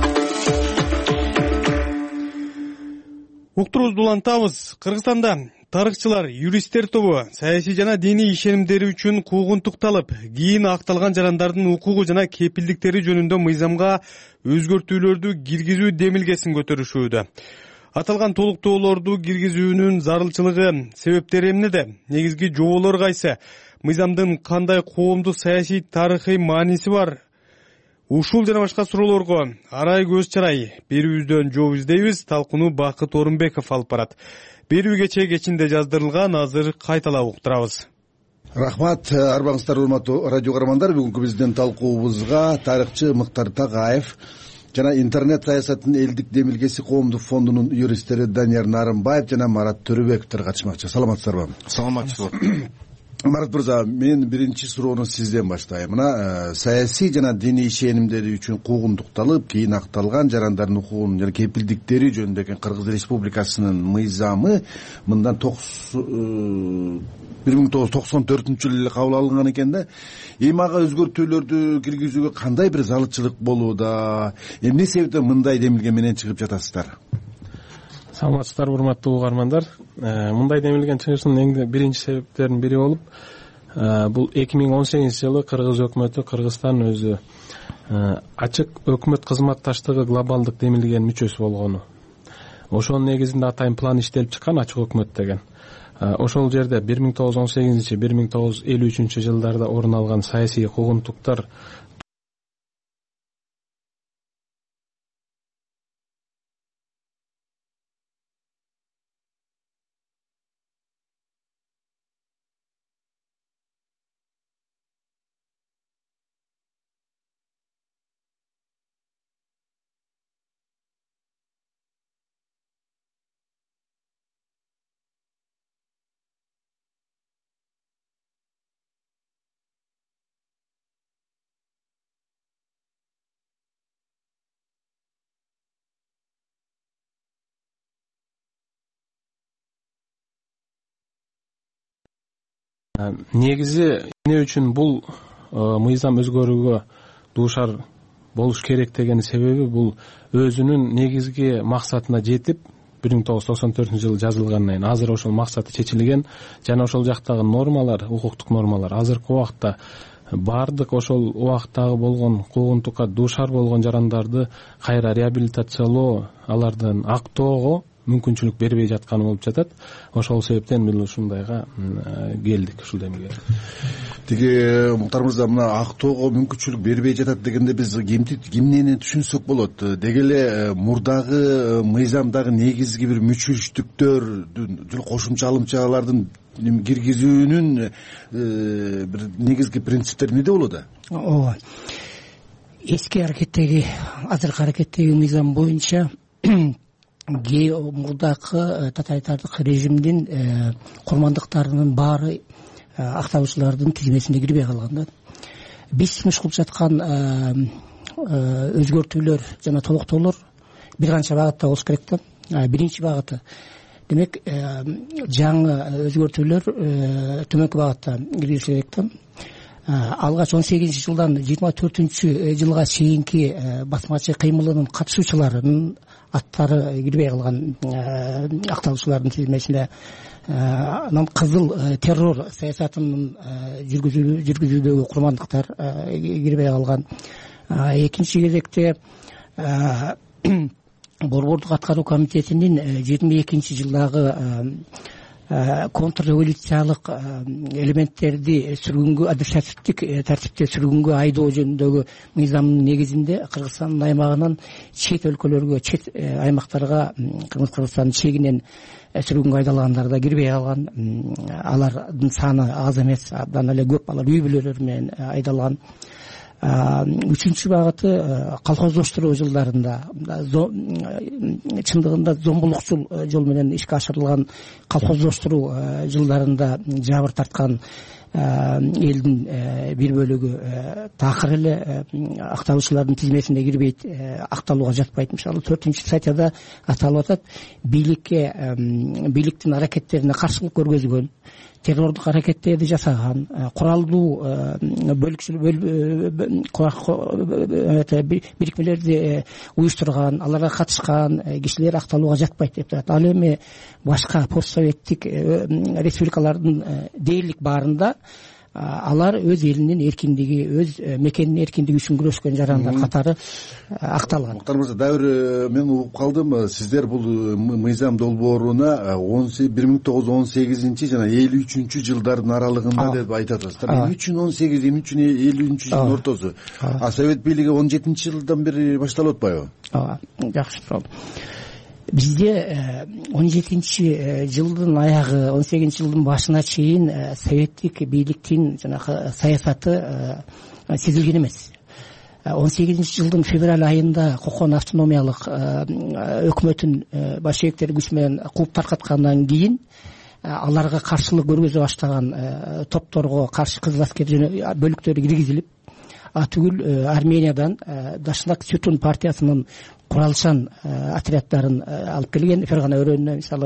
[SPEAKER 2] Уктуруубузду улантабыз. Кыргызстанда тарыхчылар, юристтер тобу саясий жана диний ишенимдери үчүн куугунтукталып, кийин акталган жарандардын укугу жана кепилдиктери жөнүндө мыйзамга өзгөртүүлөрдү киргизүү демилгесин көтөрүшүүдө. Аталган толуктоолорду киргизүүнүн зарылчылыгы, себептери эмнеде? Негизги жоболор кайсы? Мыйзамдын кандай коомдук саясий тарыхый мааниси бар? Ушул жана башка суроолорго арай көз чарай берүүбүздөн жооп издейбиз. Талкууну Бакыт Орунбеков алып барат. Берүү кечинде жаздырылган, азыр кайталап уктурабыз.
[SPEAKER 5] Рахмат, арбаңыздар урматтуу радио каармандар. Бүгүнкү биздин талкуубузга тарыхчы Мыктар Тагаев жана интернет саясаттын элдик демилгеси коомдук фондунун юристтери Данияр Нарымбаев жана Марат Төрөбековдор катышмакчы. Саламатсыздарбы?
[SPEAKER 6] Саламатчылык.
[SPEAKER 5] Марат мырза, мен биринчи суроону сизден баштайм. Мына саясий жана диний ишенимдери үчүн куугунтукталып, кийин акталган жарандардын укугунун жана кепилдиктери жөнүндө Кыргыз Республикасынын мыйзамы мындан 1994-жылы эле кабыл алынган экен да. Эми ага өзгөртүүлөрдү киргизүүгө кандай бир зарылчылык болууда? Эмне себептен мындай демилге менен чыгып жатасыздар?
[SPEAKER 6] Саламатсыздар, урматтуу угармандар. Мындай демилген чыгышынын биринчи себептеринин бири болуп, бул 2018-жылы Кыргыз өкмөтү Кыргызстан өзү ачык өкмөт кызматташтыгы глобалдык демилгенин мүчөсү болгону. Ошонун негизинде атайын план иштелип чыккан ачык өкмөт деген. Ошол жерде 1918-1953 жылдарда орун алган саясий куугунтуктар негизи эмне үчүн бул мыйзам өзгөрүүгө дуушар болуш керек деген себеби бул өзүнүн негизги максатына жетип 1994-жылы жазылгандан кийин азыр ошол максаты чечилген жана ошол жактагы нормалар, укуктук нормалар азыркы убакта бардык ошол убактагы болгон куугунтукка дуушар болгон жарандарды кайра реабилитациялоо, алардан актоого мүмкүнчүлүк бербей жатканы болуп жатат. Ошол себептен биз ушундайга келдик, ушул демге.
[SPEAKER 5] Тиги Муктар мырза, мына актоого мүмкүнчүлүк бербей жатат дегенде биз кимнени түшүнсөк болот? Деги эле мурдагы мыйзамдагы негизги бир мүчөчтүктөрдүн, кошумча алымчалардын киргизүүнүн бир негизги принциптери эмнеде болот?
[SPEAKER 7] Ооба. Эски аракеттеги, азыркы аракеттеги мыйзам боюнча мурдакы тоталитардык режимдин курмандыктарынын баары акталуучулардын тизмесине кирбей калган да. Биз сунуш кылып жаткан өзгөртүүлөр жана толуктоолор бир канча багытта болуш керек да. Биринчи багыты демек жаңы өзгөртүүлөр төмөнкү багытта киргизилиш керек да. Алгач 18-жылдан 24-жылга чейинки басмачы кыймылынын катышуучуларынын аттары кирбей калган акталуучулардын тизмесине, анан кызыл террор саясатынын жүргүзүүдөгү курмандыктар кирбей калган. Экинчи кезекте Борбордук аткаруу комитетинин 22-жылдагы контрреволюциялык элементтерди сүргүнгө, административдик тартипте сүргүнгө айдоо жөнүндөгү мыйзамдын негизинде Кыргызстандын аймагынан чет өлкөлөргө, чет аймактарга Кыргызстандын чегинен сүргүнгө айдалгандарды кирбей калган. Алардын саны аз эмес, абдан эле көп. Алар үй бүлөлөрү менен айдалган. Үчүнчү багыты колхоздоштуруу жылдарында чындыгында зомбулукчул жол менен ишке ашырылган колхоздоштуруу жылдарында жабыр тарткан элдин бир бөлүгү такыр эле акталуучулардын тизмесине кирбейт, акталууга жатпайт. Мисалы 4-статьяда аталып атат: бийликтин аракеттерине каршылык көргөзгөн, террордук аракеттерди жасаган, куралдуу бирикмелерди уюштурган, аларга катышкан кишилер акталууга жатпайт деп турат. Ал эми башка постсоветтик республикалардын дээрлик баарында алар өз элинин эркиндиги, өз мекенинин эркиндиги үчүн күрөшкөн жарандар катары акталган.
[SPEAKER 5] Муктар мырза, дагы бир мен угуп калдым, сиздер бул мыйзам долбооруна 1918 жана 53 жылдардын аралыгында деп айтып атасыздар. Эмне үчүн 18, эмне үчүн 53 жылдын ортосу? Совет бийлиги 17 жылдан бери башталып атпайбы?
[SPEAKER 7] Жакшы суроо. Бизде 17 жылдын аягы, 18 жылдын башына чейин советтик бийликтин жанагы саясаты сезилген эмес. 18 жылдын февраль айында Кокон автономиялык өкмөтүн большевиктер күч менен кууп таркаткандан кийин аларга каршылык көргөзө баштаган топторго каршы кызыл аскер бөлүктөрү киргизилип, түгүл Армениядан Дашлак Сютун партиясынын куралчан отряддарын алып келген. Фергана өрөөнүнө мисалы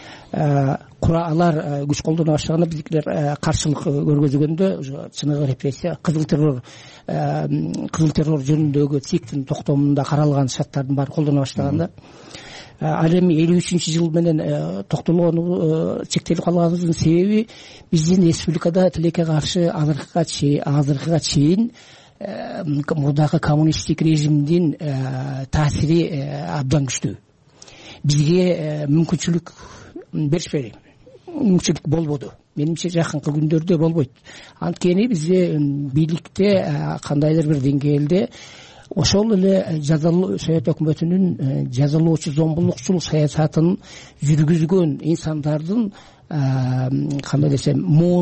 [SPEAKER 7] алар күч колдоно баштаганда биздикилер каршылык көргөзгөндө чыныгы репрессия, кызыл террор жөнүндөгү ЦИКтин токтомунда каралган шарттардын баары колдоно баштаганда, ал эми 53 жыл менен токтолгону чектелип калганыбыздын себеби биздин республикада тилекке каршы азыркыга чейин мурдагы коммунисттик режимдин таасири абдан күчтүү. Бизге мүмкүнчүлүк беришпеди, мүмкүнчүлүк болбоду. Менимче жакынкы күндөрдө болбойт. Анткени бизде бийликте кандайдыр бир деңгээлде ошол эле Совет өкмөтүнүн жазалоочу зомбулукчул саясатын жүргүзгөн инсандардын кандай десем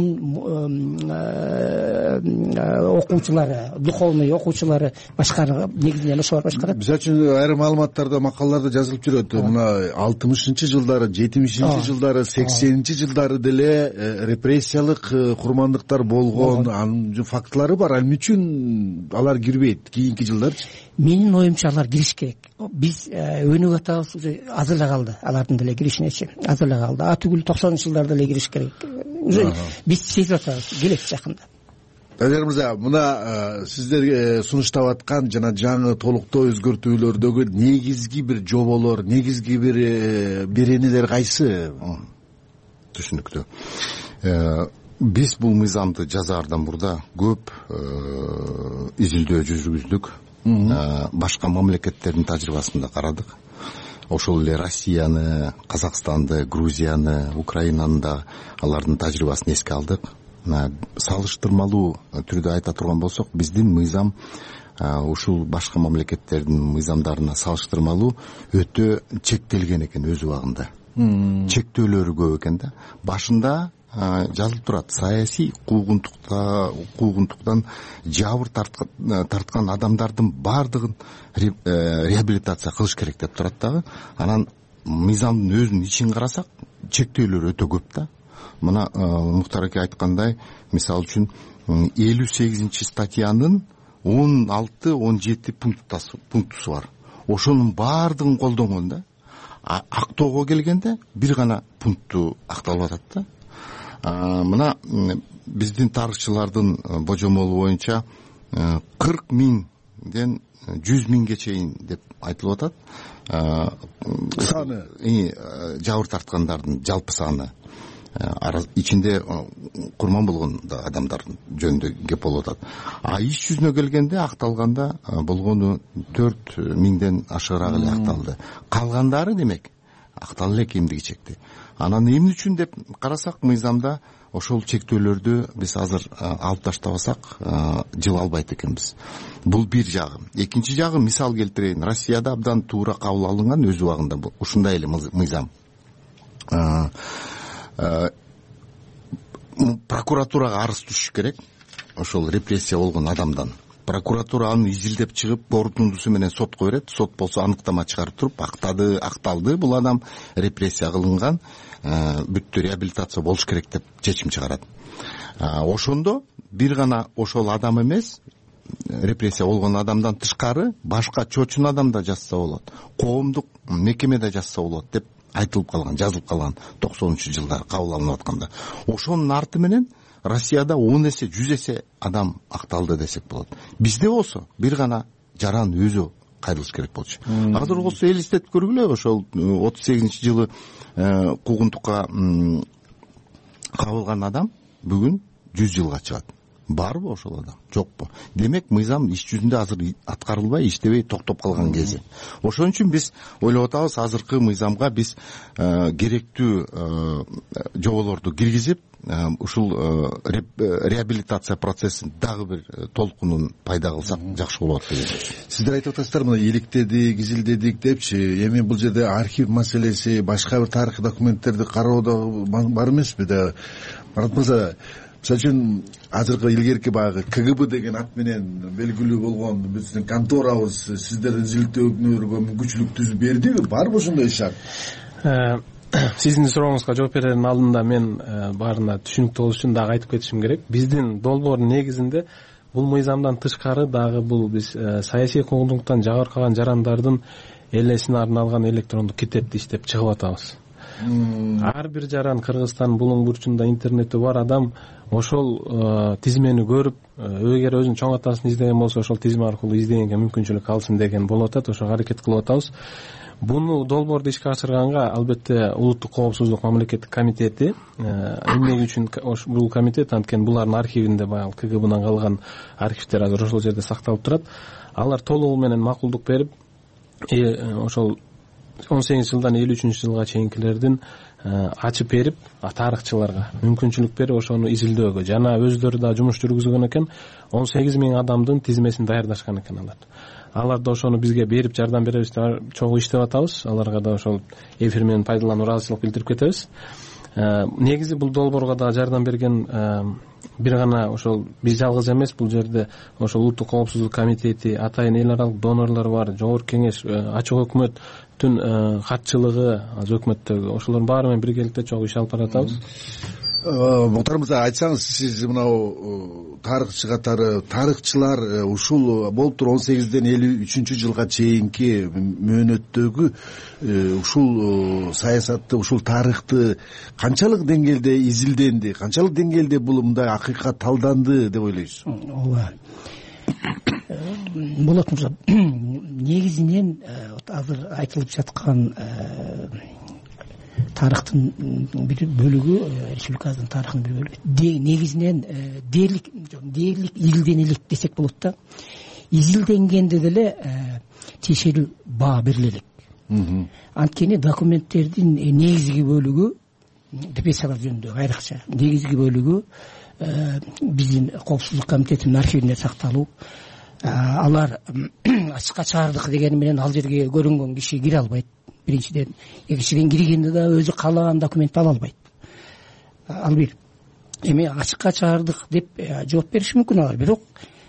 [SPEAKER 7] окуучулары, духовный окуучулары башкарып, негизинен ошолор башкарат.
[SPEAKER 5] Мисалы үчүн айрым маалыматтарда, макалаларда жазылып жүрөт. Мына 60-жылдары, 70-жылдары, 80-жылдары деле репрессиялык курмандыктар болгон, анын фактылары бар. Ал үчүн алар кирбейт кийинки жылдарчы?
[SPEAKER 7] Менин оюмча алар кириш керек. Биз өнүгүп атабыз, аз эле калды алардын деле киришинечи. Аз эле калды. Түгүл 90-жылдарда эле кириш керек. Биз сезип атабыз, келет жакында.
[SPEAKER 5] Дайыр мырза, мына сиздер сунуштап аткан жана жаңы толуктоо өзгөртүүлөрдөгү негизги бир жоболор, негизги бир беренелер кайсы?
[SPEAKER 8] Түшүнүктүү. Биз бул мыйзамды жазаардан мурда көп изилдөө жүргүздүк. Башка мамлекеттердин тажрыйбасын да карадык. Ошол эле Россияны, Казакстанды, Грузияны, Украинаны да алардын тажрыйбасын эске алдык. Салыштырмалуу түрдө айта турган болсок, биздин мыйзам ушул башка мамлекеттердин мыйзамдарына салыштырмалуу өтө чектелген экен өз убагында. Чектөөлөрү көп экен да. Башында жазылып турат: саясий куугунтуктан жабыр тарткан адамдардын баардыгын реабилитация кылыш керек деп турат дагы. Анан мыйзамдын өзүнүн ичин карасак, чектөөлөр өтө көп да. Мына Муктар аке айткандай, мисалы үчүн 58 статьянын 16-17 пунктусу бар. Ошонун баардыгын колдонгон да. Актоого келгенде бир гана пункту акталып атат да. Мына биздин тарыхчылардын божомолу боюнча 40 миңден 100 миңге чейин деп айтылып атат. Саны жабыр тарткандардын жалпы саны. Ичинде курман болгон адамдардын жөнүндө кеп болуп атат. Иш жүзүнө келгенде акталганда болгону 4 миңден ашыгыраак эле акталды. Калгандары демек актала элек эмдиги чекти. Анан эмне үчүн деп карасак, мыйзамда ошол чектөөлөрдү биз азыр алып таштабасак жыл албайт экенбиз. Бул бир жагы. Экинчи жагы, мисал келтирейин. Россияда абдан туура кабыл алынган өз убагында ушундай эле мыйзам. Прокуратурага арыз түшүш керек. Ошол репрессия болгон адамдан. Прокуратура аны изилдеп чыгып, корутундусу менен сотко берет. Сот болсо аныктама чыгарып туруп, акталды бул адам, репрессия кылынган, бүттү, реабилитация болуш керек деп чечим чыгарат. Ошондо бир гана ошол адам эмес, репрессия болгон адамдан тышкары башка чочун адам да жазса болот, коомдук мекеме да жазса болот деп айтылып калган, жазылып калган 90-жылдары кабыл алынып атканда. Ошонун арты менен Россияда 10 эсе, 100 эсе адам акталды десек болот. Бизде болсо бир гана жаран өзү кайрылыш керек болчу. Азыр болсо элестетип көргүлө, ошол 38-жылы куугунтукка кабылган адам бүгүн 100 жылга чыгат. Барбы ошол адам? Жокпу? Демек, мыйзам иш жүзүндө азыр аткарылбай, иштебей токтоп калган кези. Ошон үчүн биз ойлоп атабыз, азыркы мыйзамга биз керектүү жоболорду киргизип, ушул реабилитация процессин дагы бир толкунун пайда кылсак жакшы болот деп ойлойм.
[SPEAKER 5] Сиздер айтып атасыздар, мына иликтедик, изилдедик депчи. Эми бул жерде архив маселеси, башка бир тарыхый документтерди кароо да бар эмеспи да? Марат мырза, мисалы үчүн азыркы илгерки баягы КГБ деген ат менен белгилүү болгон биздин конторабыз сиздердин изилдөөлөргө мүмкүнчүлүк түзүп бердиби? Барбы ошондой шарт?
[SPEAKER 6] Сиздин сурооңузга жооп берердин алдында мен баарына түшүнүктүү болуш үчүн дагы айтып кетишим керек. Биздин долбоордун негизинде бул мыйзамдан тышкары дагы бул биз саясий куугунтуктан жабыркаган жарандардын элесине арналган электрондук китепти иштеп чыгып атабыз. Ар бир жаран Кыргызстан булуң бурчунда интернети бар адам ошол тизмени көрүп, эгер өзүнүн чоң атасын издеген болсо ошол тизме аркылуу издегенге мүмкүнчүлүк алсын деген болуп атат. Ошого аракет кылып атабыз. Буну долбоорду ишке ашырганга албетте улуттук коопсуздук мамлекеттик комитети эмне үчүн бул комитет, анткени булардын архивинде баягы КГБдан калган архивдер азыр ошол жерде сакталып турат. Алар толугу менен макулдук берип, ошол 18-жылдан 53-жылга чейинкилердин ачып берип, тарыхчыларга мүмкүнчүлүк берип ошону изилдөөгө жана өздөрү да жумуш жүргүзгөн экен. 18 000 адамдын тизмесин даярдашкан экен алар. Алар да ошону бизге берип жардам беребиз деп чогуу иштеп атабыз. Аларга да ошол эфир менен пайдаланып ыраазычылык билдирип кетебиз. Негизи бул долбоорго да жардам берген бир гана ошол биз жалгыз эмес, бул жерде ошол улуттук коопсуздук комитети, атайын эл аралык донорлор бар, жогорку кеңеш, ачык өкмөттүн катчылыгы, азыр өкмөттөгү, ошолордун баары менен биргеликте чогуу иш алып баратабыз.
[SPEAKER 5] Мухтар мырза, айтсаңыз, сиз мынау тарыхчы катары, тарыхчылар ушул болуптур 18-ден 53-жылга чейинки мөөнөттөгү ушул саясатты, ушул тарыхты канчалык деңгээлде изилденди, канчалык деңгээлде бул мындай акыйкат талданды деп ойлойсуз?
[SPEAKER 7] Ооба. Болот мырза, негизинен азыр айтылып жаткан тарыхтын бир бөлүгү, республикабыздын тарыхынын бир бөлүгү негизинен дээрлик изилденелик десек болот да. Изилденгенде деле тиешелүү баа берилет. Анткени документтердин негизги бөлүгү, репрессиялар жөнүндө айрыкча негизги бөлүгү биздин коопсуздук комитетинин архивинде сакталуу. Алар ачыкка чыгардык дегени менен ал жерге көрүнгөн киши кире албайт. Биринчиден, экинчиден киргенде да өзү каалаган документти ала албайт. Ал бир. Эми ачыкка чыгардык деп жооп бериши мүмкүн алар, бирок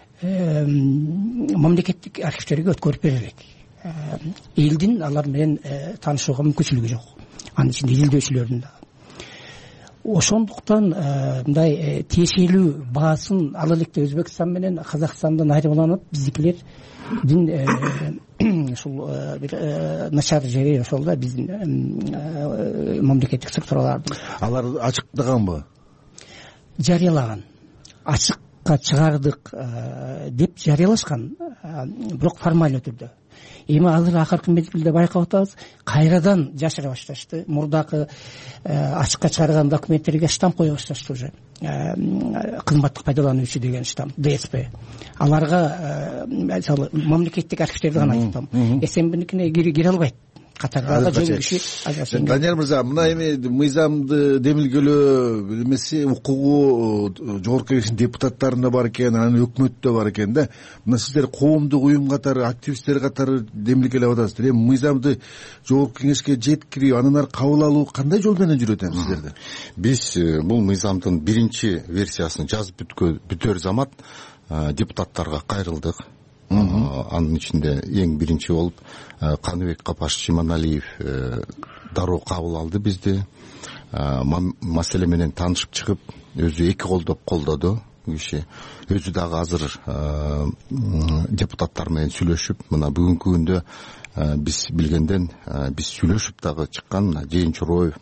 [SPEAKER 7] мамлекеттик архивтерге өткөрүп берилет. Элдин алар менен таанышууга мүмкүнчүлүгү жок. Анын ичинде изилдөөчүлөрдүн да. Ошондуктан мындай тиешелүү баасын ала электе Өзбекстан менен Казакстандан айырмаланып, биздикилердин ушул бир начар жери ошол да биздин мамлекеттик структуралардын.
[SPEAKER 5] Алар ачыклаганбы?
[SPEAKER 7] Жарыялаган. Ачыкка чыгардык деп жарыялашкан, бирок формалдуу түрдө. Эми азыр акыркы мезгилде байкап атабыз, кайрадан жашыра башташты. Мурдакы ачыкка чыгарган документтерге штамп кое башташты уже. Кызматтык пайдалануучу деген штамп, ДСП. Аларга мисалы мамлекеттик архивтерди гана айтам. СМБникине кире албайт. Катардагы жөн киши.
[SPEAKER 5] Данияр мырза, мына эми мыйзамды демилгелөө эмеси укугу жогорку кеңештин депутаттарында бар экен, анан өкмөттө бар экен да. Мына сиздер коомдук уюм катары, активисттер катары демилгелеп атасыздар. Эми мыйзамды жогорку кеңешке жеткирип, анан ары кабыл алуу кандай жол менен жүрөт эми сиздерде?
[SPEAKER 8] Биз бул мыйзамдын биринчи версиясын жазып бүтөр замат депутаттарга кайрылдык. Анын ичинде эң биринчи болуп Каныбек Капашев, Иманалиев дароо кабыл алды бизди. Маселе менен таанышып чыгып, өзү эки колдоп колдоду. киши өзү дагы азыр депутаттар менен сүйлөшүп, мына бүгүнкү күндө биз билгенден биз сүйлөшүп дагы чыккан Жээн Чороев,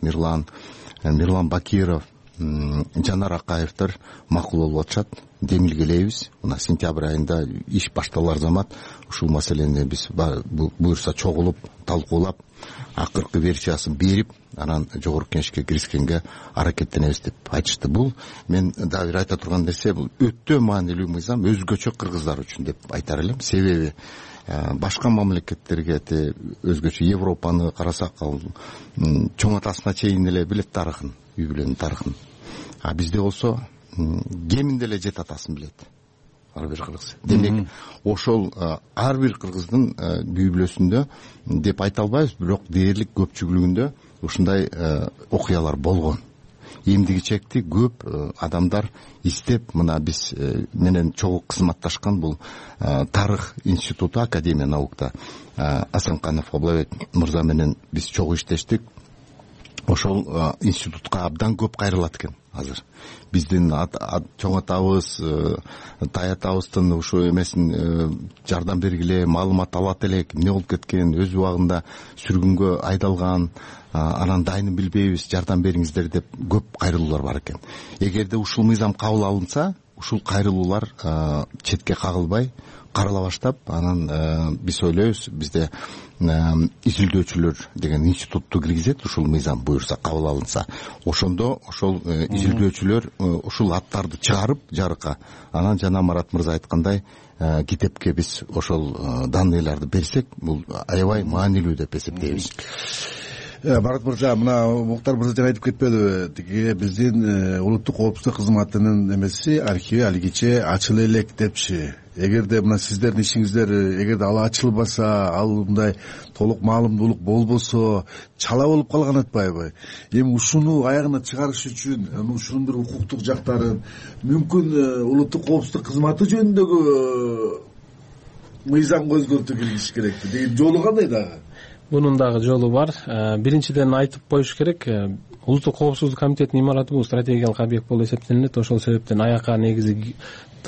[SPEAKER 8] Мирлан Бакиров, Жанар Акаевдер макул болуп атышат. Демилгелейбиз. Мына сентябрь айында иш башталар замат ушул маселени биз буюрса чогулуп, талкуулап, акыркы версиясын берип, анан жогорку кеңешке киришкенге аракеттенебиз деп айтышты. Бул мен дагы бир айта турган нерсе, бул өтө маанилүү мыйзам, өзгөчө кыргыздар үчүн деп айтар элем. Себеби башка мамлекеттерге өзгөчө Европаны карасак, ал чоң атасына чейин эле билет тарыхын, үй бүлөнүн тарыхын. А бизде болсо кеминде эле 7 атасын билет ар бир кыргыз. Демек, ошол ар бир кыргыздын үй бүлөсүндө деп айта албайбыз, бирок дээрлик көпчүлүгүндө ушундай окуялар болгон. Эмдиги чекти көп адамдар издеп, мына биз менен чогуу кызматташкан бул тарых институту, Академия наукта Асанканов Облабек мырза менен биз чогуу иштештик. Ошол институтка абдан көп кайрылат экен азыр. Биздин чоң атабыз, тай атабыздын ушу эмесин жардам бергиле, маалымат алат элек, эмне болуп кеткен, өз убагында сүргүнгө айдалган, анан дайынын билбейбиз, жардам бериңиздер деп көп кайрылуулар бар экен. Эгерде ушул мыйзам кабыл алынса, ушул кайрылуулар четке кагылбай карала баштап, анан биз ойлойбуз, бизде изилдөөчүлөр деген институтту киргизет, ушул мыйзам буюрса кабыл алынса. Ошондо ошол изилдөөчүлөр ушул аттарды чыгарып жарыкка, анан жана Марат мырза айткандай китепке биз ошол данныйларды берсек, бул аябай маанилүү деп эсептейбиз.
[SPEAKER 5] Марат мырза, мына Муктар мырза жана айтып кетпедиби, тиги биздин улуттук коопсуздук кызматынын эмеси, архиви алигиче ачыла элек депчи. Эгерде мына сиздердин ишиңиздер, эгерде ал ачылбаса, ал мындай толук маалымдуулук болбосо, чала болуп калган атпайбы? Эми ушуну аягына чыгарыш үчүн ушунун бир укуктук жактарын, мүмкүн улуттук коопсуздук кызматы жөнүндөгү мыйзамга өзгөртүү киргизиш керекпи деген жолу кандай дагы?
[SPEAKER 6] Бунун дагы жолу бар. Биринчиден айтып коюш керек, улуттук коопсуздук комитетинин имараты бул стратегиялык объект болуп эсептелинет. Ошол себептен аяка негизи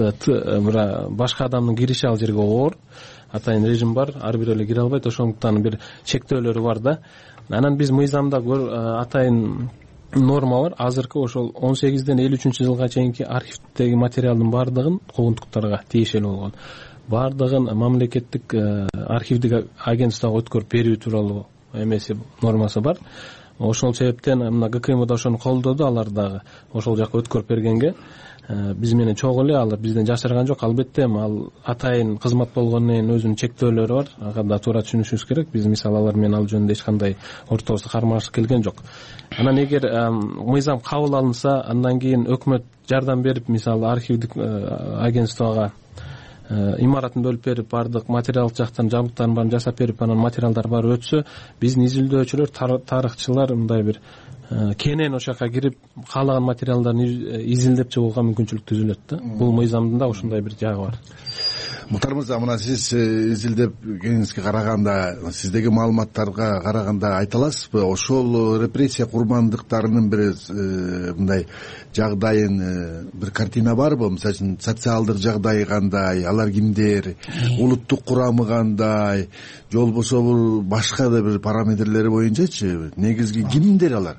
[SPEAKER 6] башка адамдын кириши ал жерге оор. Атайын режим бар, ар бир эле кире албайт. Ошондуктан бир чектөөлөрү бар да. Анан биз мыйзамда атайын норма бар. Азыркы ошол 18-ден 53-жылга чейинки архивдеги материалдын баардыгын куугунтуктарга тиешелүү болгон. Баардыгын мамлекеттик архивдик агентствого өткөрүп берүү тууралуу эмеси нормасы бар. Ошол себептен мына ГКМ да ошону колдоду, алар дагы ошол жака өткөрүп бергенге биз менен чогуу эле алар бизден жашырган жок. Албетте ал атайын кызмат болгондон кийин өзүнүн чектөөлөрү бар. Ага да туура түшүнүшүбүз керек. Биз мисалы алар менен ал жөнүндө эч кандай ортобузда кармашык келген жок. Анан эгер мыйзам кабыл алынса, андан кийин өкмөт жардам берип, мисалы архивдик агентствого имаратын бөлүп берип, баардык материалдык жактан жабдыктарын баарын жасап берип, анан материалдар баары өтсө, биздин изилдөөчүлөр, тарыхчылар мындай бир кенен ошол жака кирип, каалаган материалдарын изилдеп чыгууга мүмкүнчүлүк түзүлөт да. Бул мыйзамдын да ушундай бир жагы бар.
[SPEAKER 5] Муктар мырза, мына сиз изилдеп келиңизге караганда, сиздеги маалыматтарга караганда айта аласызбы, ошол репрессия курмандыктарынын бир мындай жагдайын бир картина барбы? Мисалы үчүн социалдык жагдайы кандай, алар кимдер, улуттук курамы кандай, же болбосо бул башка да бир параметрлери боюнчачы, негизги кимдер алар?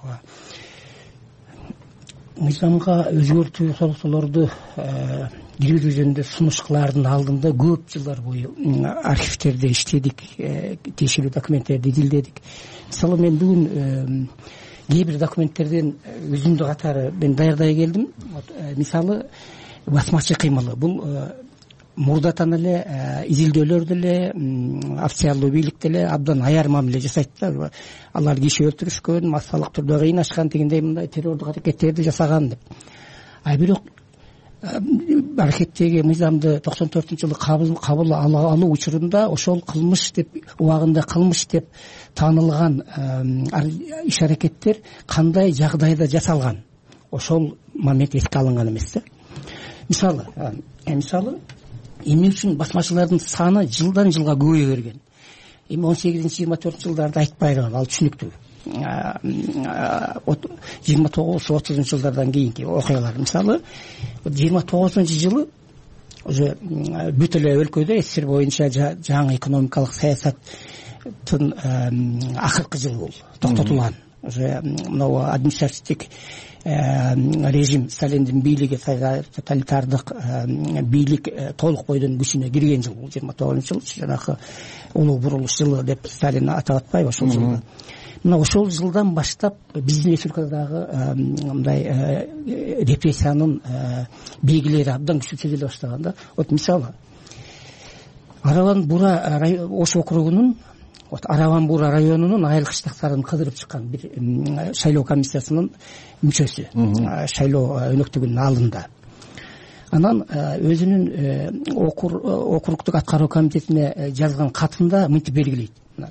[SPEAKER 7] Мыйзамга өзгөртүү солуктуулорду киргизүү жөнүндө сунуш кылаардын алдында көп жылдар бою архивтерде иштедик, тиешелүү документтерди изилдедик. Мисалы мен бүгүн кээ бир документтерден өзүмдү катары мен даярдай келдим. Мисалы басмачы кыймылы, бул мурдатан эле изилдөөлөр деле, официалдуу бийлик деле абдан аяр мамиле жасайт да. Алар киши өлтүрүшкөн, массалык түрдө кыйнашкан, тигиндей мындай террордук аракеттерди жасаган деп. Бирок архивдеги мыйзамды 94-жылы кабыл алуу учурунда ошол кылмыш деп, убагында кылмыш деп таанылган иш аракеттер кандай жагдайда жасалган, ошол момент эске алынган эмес да. Мисалы эмне үчүн басмачылардын саны жылдан жылга көбөйө берген. Эми 18-24 жылдарды айтпайлы, ал түшүнүктүү. 29-30 жылдардан кийинки окуялар. Мисалы 29-жылы уже бүт эле өлкөдө СССР боюнча жаңы экономикалык саясаттын акыркы жылы болду, токтотулган. Уже мынау административдик режим, Сталиндин бийлиги, тоталитардык бийлик толук бойдон күчүнө кирген жыл бул 29-жыл. Жанагы улуу бурулуш жылы деп Сталин атап атпайбы ошол жылды. Мына ошол жылдан баштап биздин республикадагы мындай репрессиянын белгилери абдан күчтүү сезиле баштаганда, вот мисалы Араван-Бура Ош округунун Араван-Бура районунун айыл кыштактарын кыдырып чыккан бир шайлоо комиссиясынын мүчөсү шайлоо өнөктүгүнүн алдында. Анан өзүнүн округдук аткаруу комитетине жазган катында мынтип белгилейт.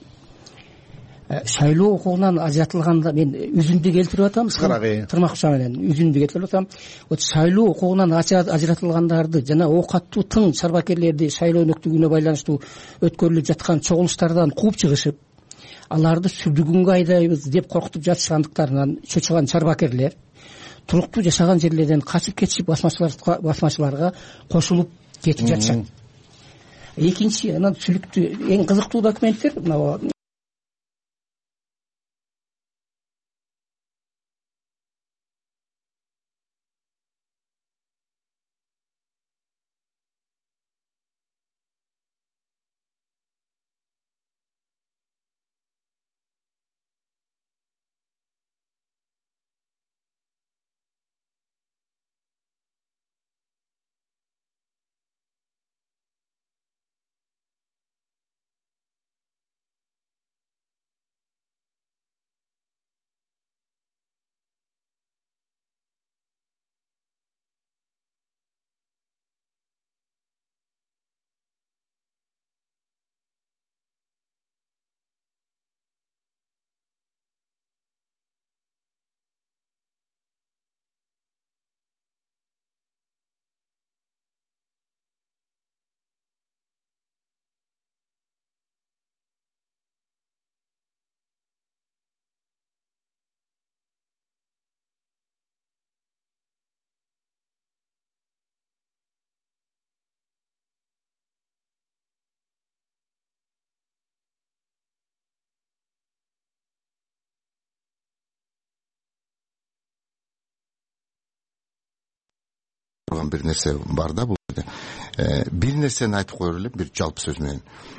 [SPEAKER 7] Шайлоо укугунан ажыратылганда, мен үзүндү келтирип атам, тырмак уча менен үзүндү келтирип атам. Вот шайлоо укугунан ажыратылгандарды жана ок аттуу тың чарбакерлерди шайлоо өнөктүгүнө байланыштуу өткөрүлүп жаткан чогулуштардан кууп чыгышып, аларды сүрдүгүнгө айдайбыз деп коркутуп жатышкандыктарынан чочуган чарбакерлер туруктуу жашаган жерлерден качып кетишип басмачыларга кошулуп кетип жатышат. Экинчи, анан сүлүктүү эң кызыктуу документтер мына
[SPEAKER 8] бир нерсе бар да бул жерде. Бир нерсени айтып коер элем, бир жалпы сөз менен.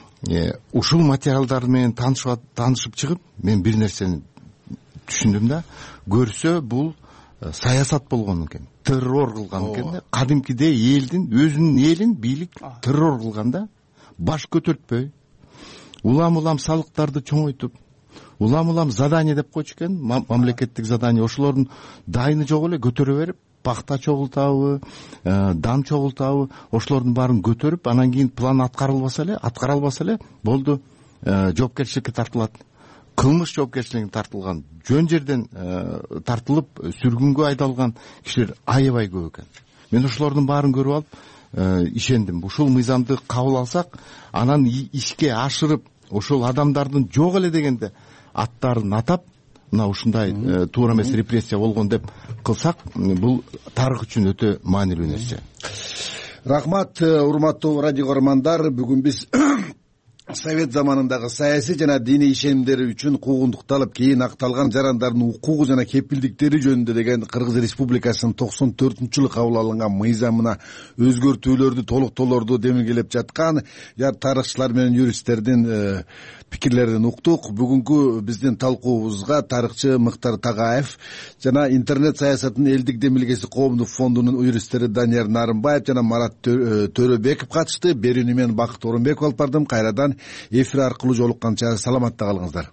[SPEAKER 8] Ушул материалдар менен таанышып чыгып, мен бир нерсени түшүндүм да, көрсө бул саясат болгон экен, террор кылган экен да. Кадимкиде элдин, өзүнүн элин бийлик террор кылган да, баш көтөртпөй, улам салыктарды чоңойтуп, улам задание деп койчу экен, мамлекеттик задание, ошолордун дайыны жок эле көтөрө берип, пахта чогултабы, дан чогултабы, ошолордун баарын көтөрүп, анан кийин план аткара албаса эле болду, жоопкерчиликке тартылат. Кылмыш жоопкерчилигине тартылган, жөн жерден тартылып, сүргүнгө айдалган кишилер аябай көп экен. Мен ошолордун баарын көрүп алып, ишендим. Ушул мыйзамды кабыл алсак, анан ишке ашырып, ошол адамдардын жок эле дегенде аттарын атап, мына ушундай туура эмес репрессия болгон деп кылсак, бул тарых үчүн өтө маанилүү нерсе.
[SPEAKER 5] Рахмат, урматтуу радио көрөрмандар. Бүгүн биз Совет заманындагы саясий жана диний ишенимдери үчүн куугунтукталып, кийин акталган жарандардын укугу жана кепилдиктери жөнүндө деген Кыргыз Республикасынын 94-жылы кабыл алынган мыйзамына өзгөртүүлөрдү, толуктоолорду демилгелеп жаткан тарыхчылар менен юристтердин пикирлерин уктук. Бүгүнкү биздин талкуубузга тарыхчы Мыктар Тагаев жана интернет саясатынын элдик демилгеси коомдук фондунун юристтери Данияр Нарымбаев жана Марат Төрөбеков катышты. Берүүнү мен Бакыт Орунбеков алып бардым. Кайрадан эфир аркылуу жолукканча саламатта калыңыздар.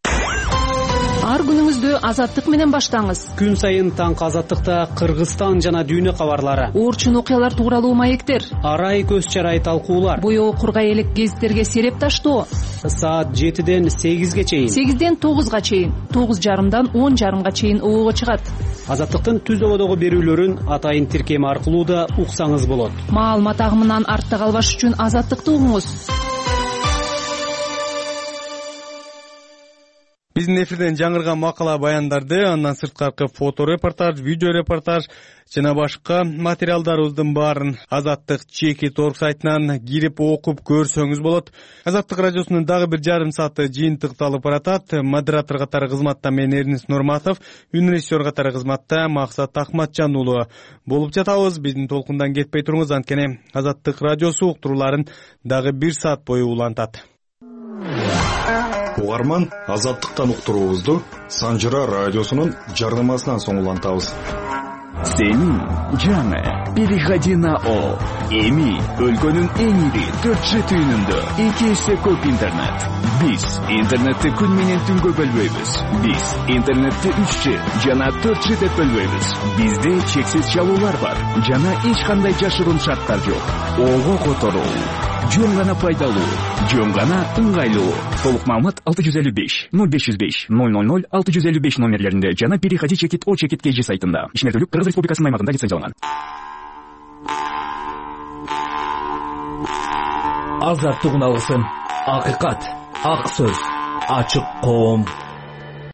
[SPEAKER 9] Ар күнүңүздү азаттык менен баштаңыз.
[SPEAKER 26] Күн сайын таңкы азаттыкта Кыргызстан жана дүйнө кабарлары,
[SPEAKER 9] орчун окуялар тууралуу маектер,
[SPEAKER 26] арай көз чарай талкуулар,
[SPEAKER 9] боёу курга элек гезиттерге сереп таштоо.
[SPEAKER 26] Саат 7-ден 8-ге чейин,
[SPEAKER 9] 8-ден 9-га чейин, 9:30-дан 10:30-га чейин оого чыгат.
[SPEAKER 26] Азаттыктын түз ободогу берүүлөрүн атайын тиркем аркылуу да уксаңыз болот.
[SPEAKER 9] Маалымат агымынан артта калбаш үчүн азаттыкты угуңуз.
[SPEAKER 2] Биздин эфирден жаңырган макала баяндарды, андан сырткаркы фото репортаж, видео репортаж жана башка материалдарыбыздын баарын Азаттык Чекит.org сайтынан кирип окуп көрсөңүз болот. Азаттык радиосунун дагы бир жарым сааты жыйынтыкталып баратат. Модератор катары кызматта мен Эрнис Нурматов, үн режиссер катары кызматта Максат Ахматжан уулу болуп жатабыз. Биздин толкундан кетпей туруңуз, анткени Азаттык радиосу уктурууларын дагы бир саат бою улантат.
[SPEAKER 4] Угарман, Азаттыктан уктуруубузду Санжыра радиосунун жарнамасынан соң улантабыз.
[SPEAKER 10] Сенин жаңы переходи на О. Эми өлкөнүн эң ири 4G түйүнүндө 2 эсе көп интернет. Биз интернетти күн менен түнгө бөлбөйбүз. Биз интернетти 3G жана 4G деп бөлбөйбүз. Бизде чексиз чалуулар бар жана эч кандай жашыруун шарттар жок. Ого которуу жөн гана пайдалуу, жөн гана ыңгайлуу. Толук маалымат 655 0505 000 655 номерлеринде жана переходи чекит О чекит KG сайтында. Ишмердүүлүк Кыргыз Республикасынын аймагында лицензияланган. Азаттык уналгысын, акыйкат, ак сөз, ачык коом.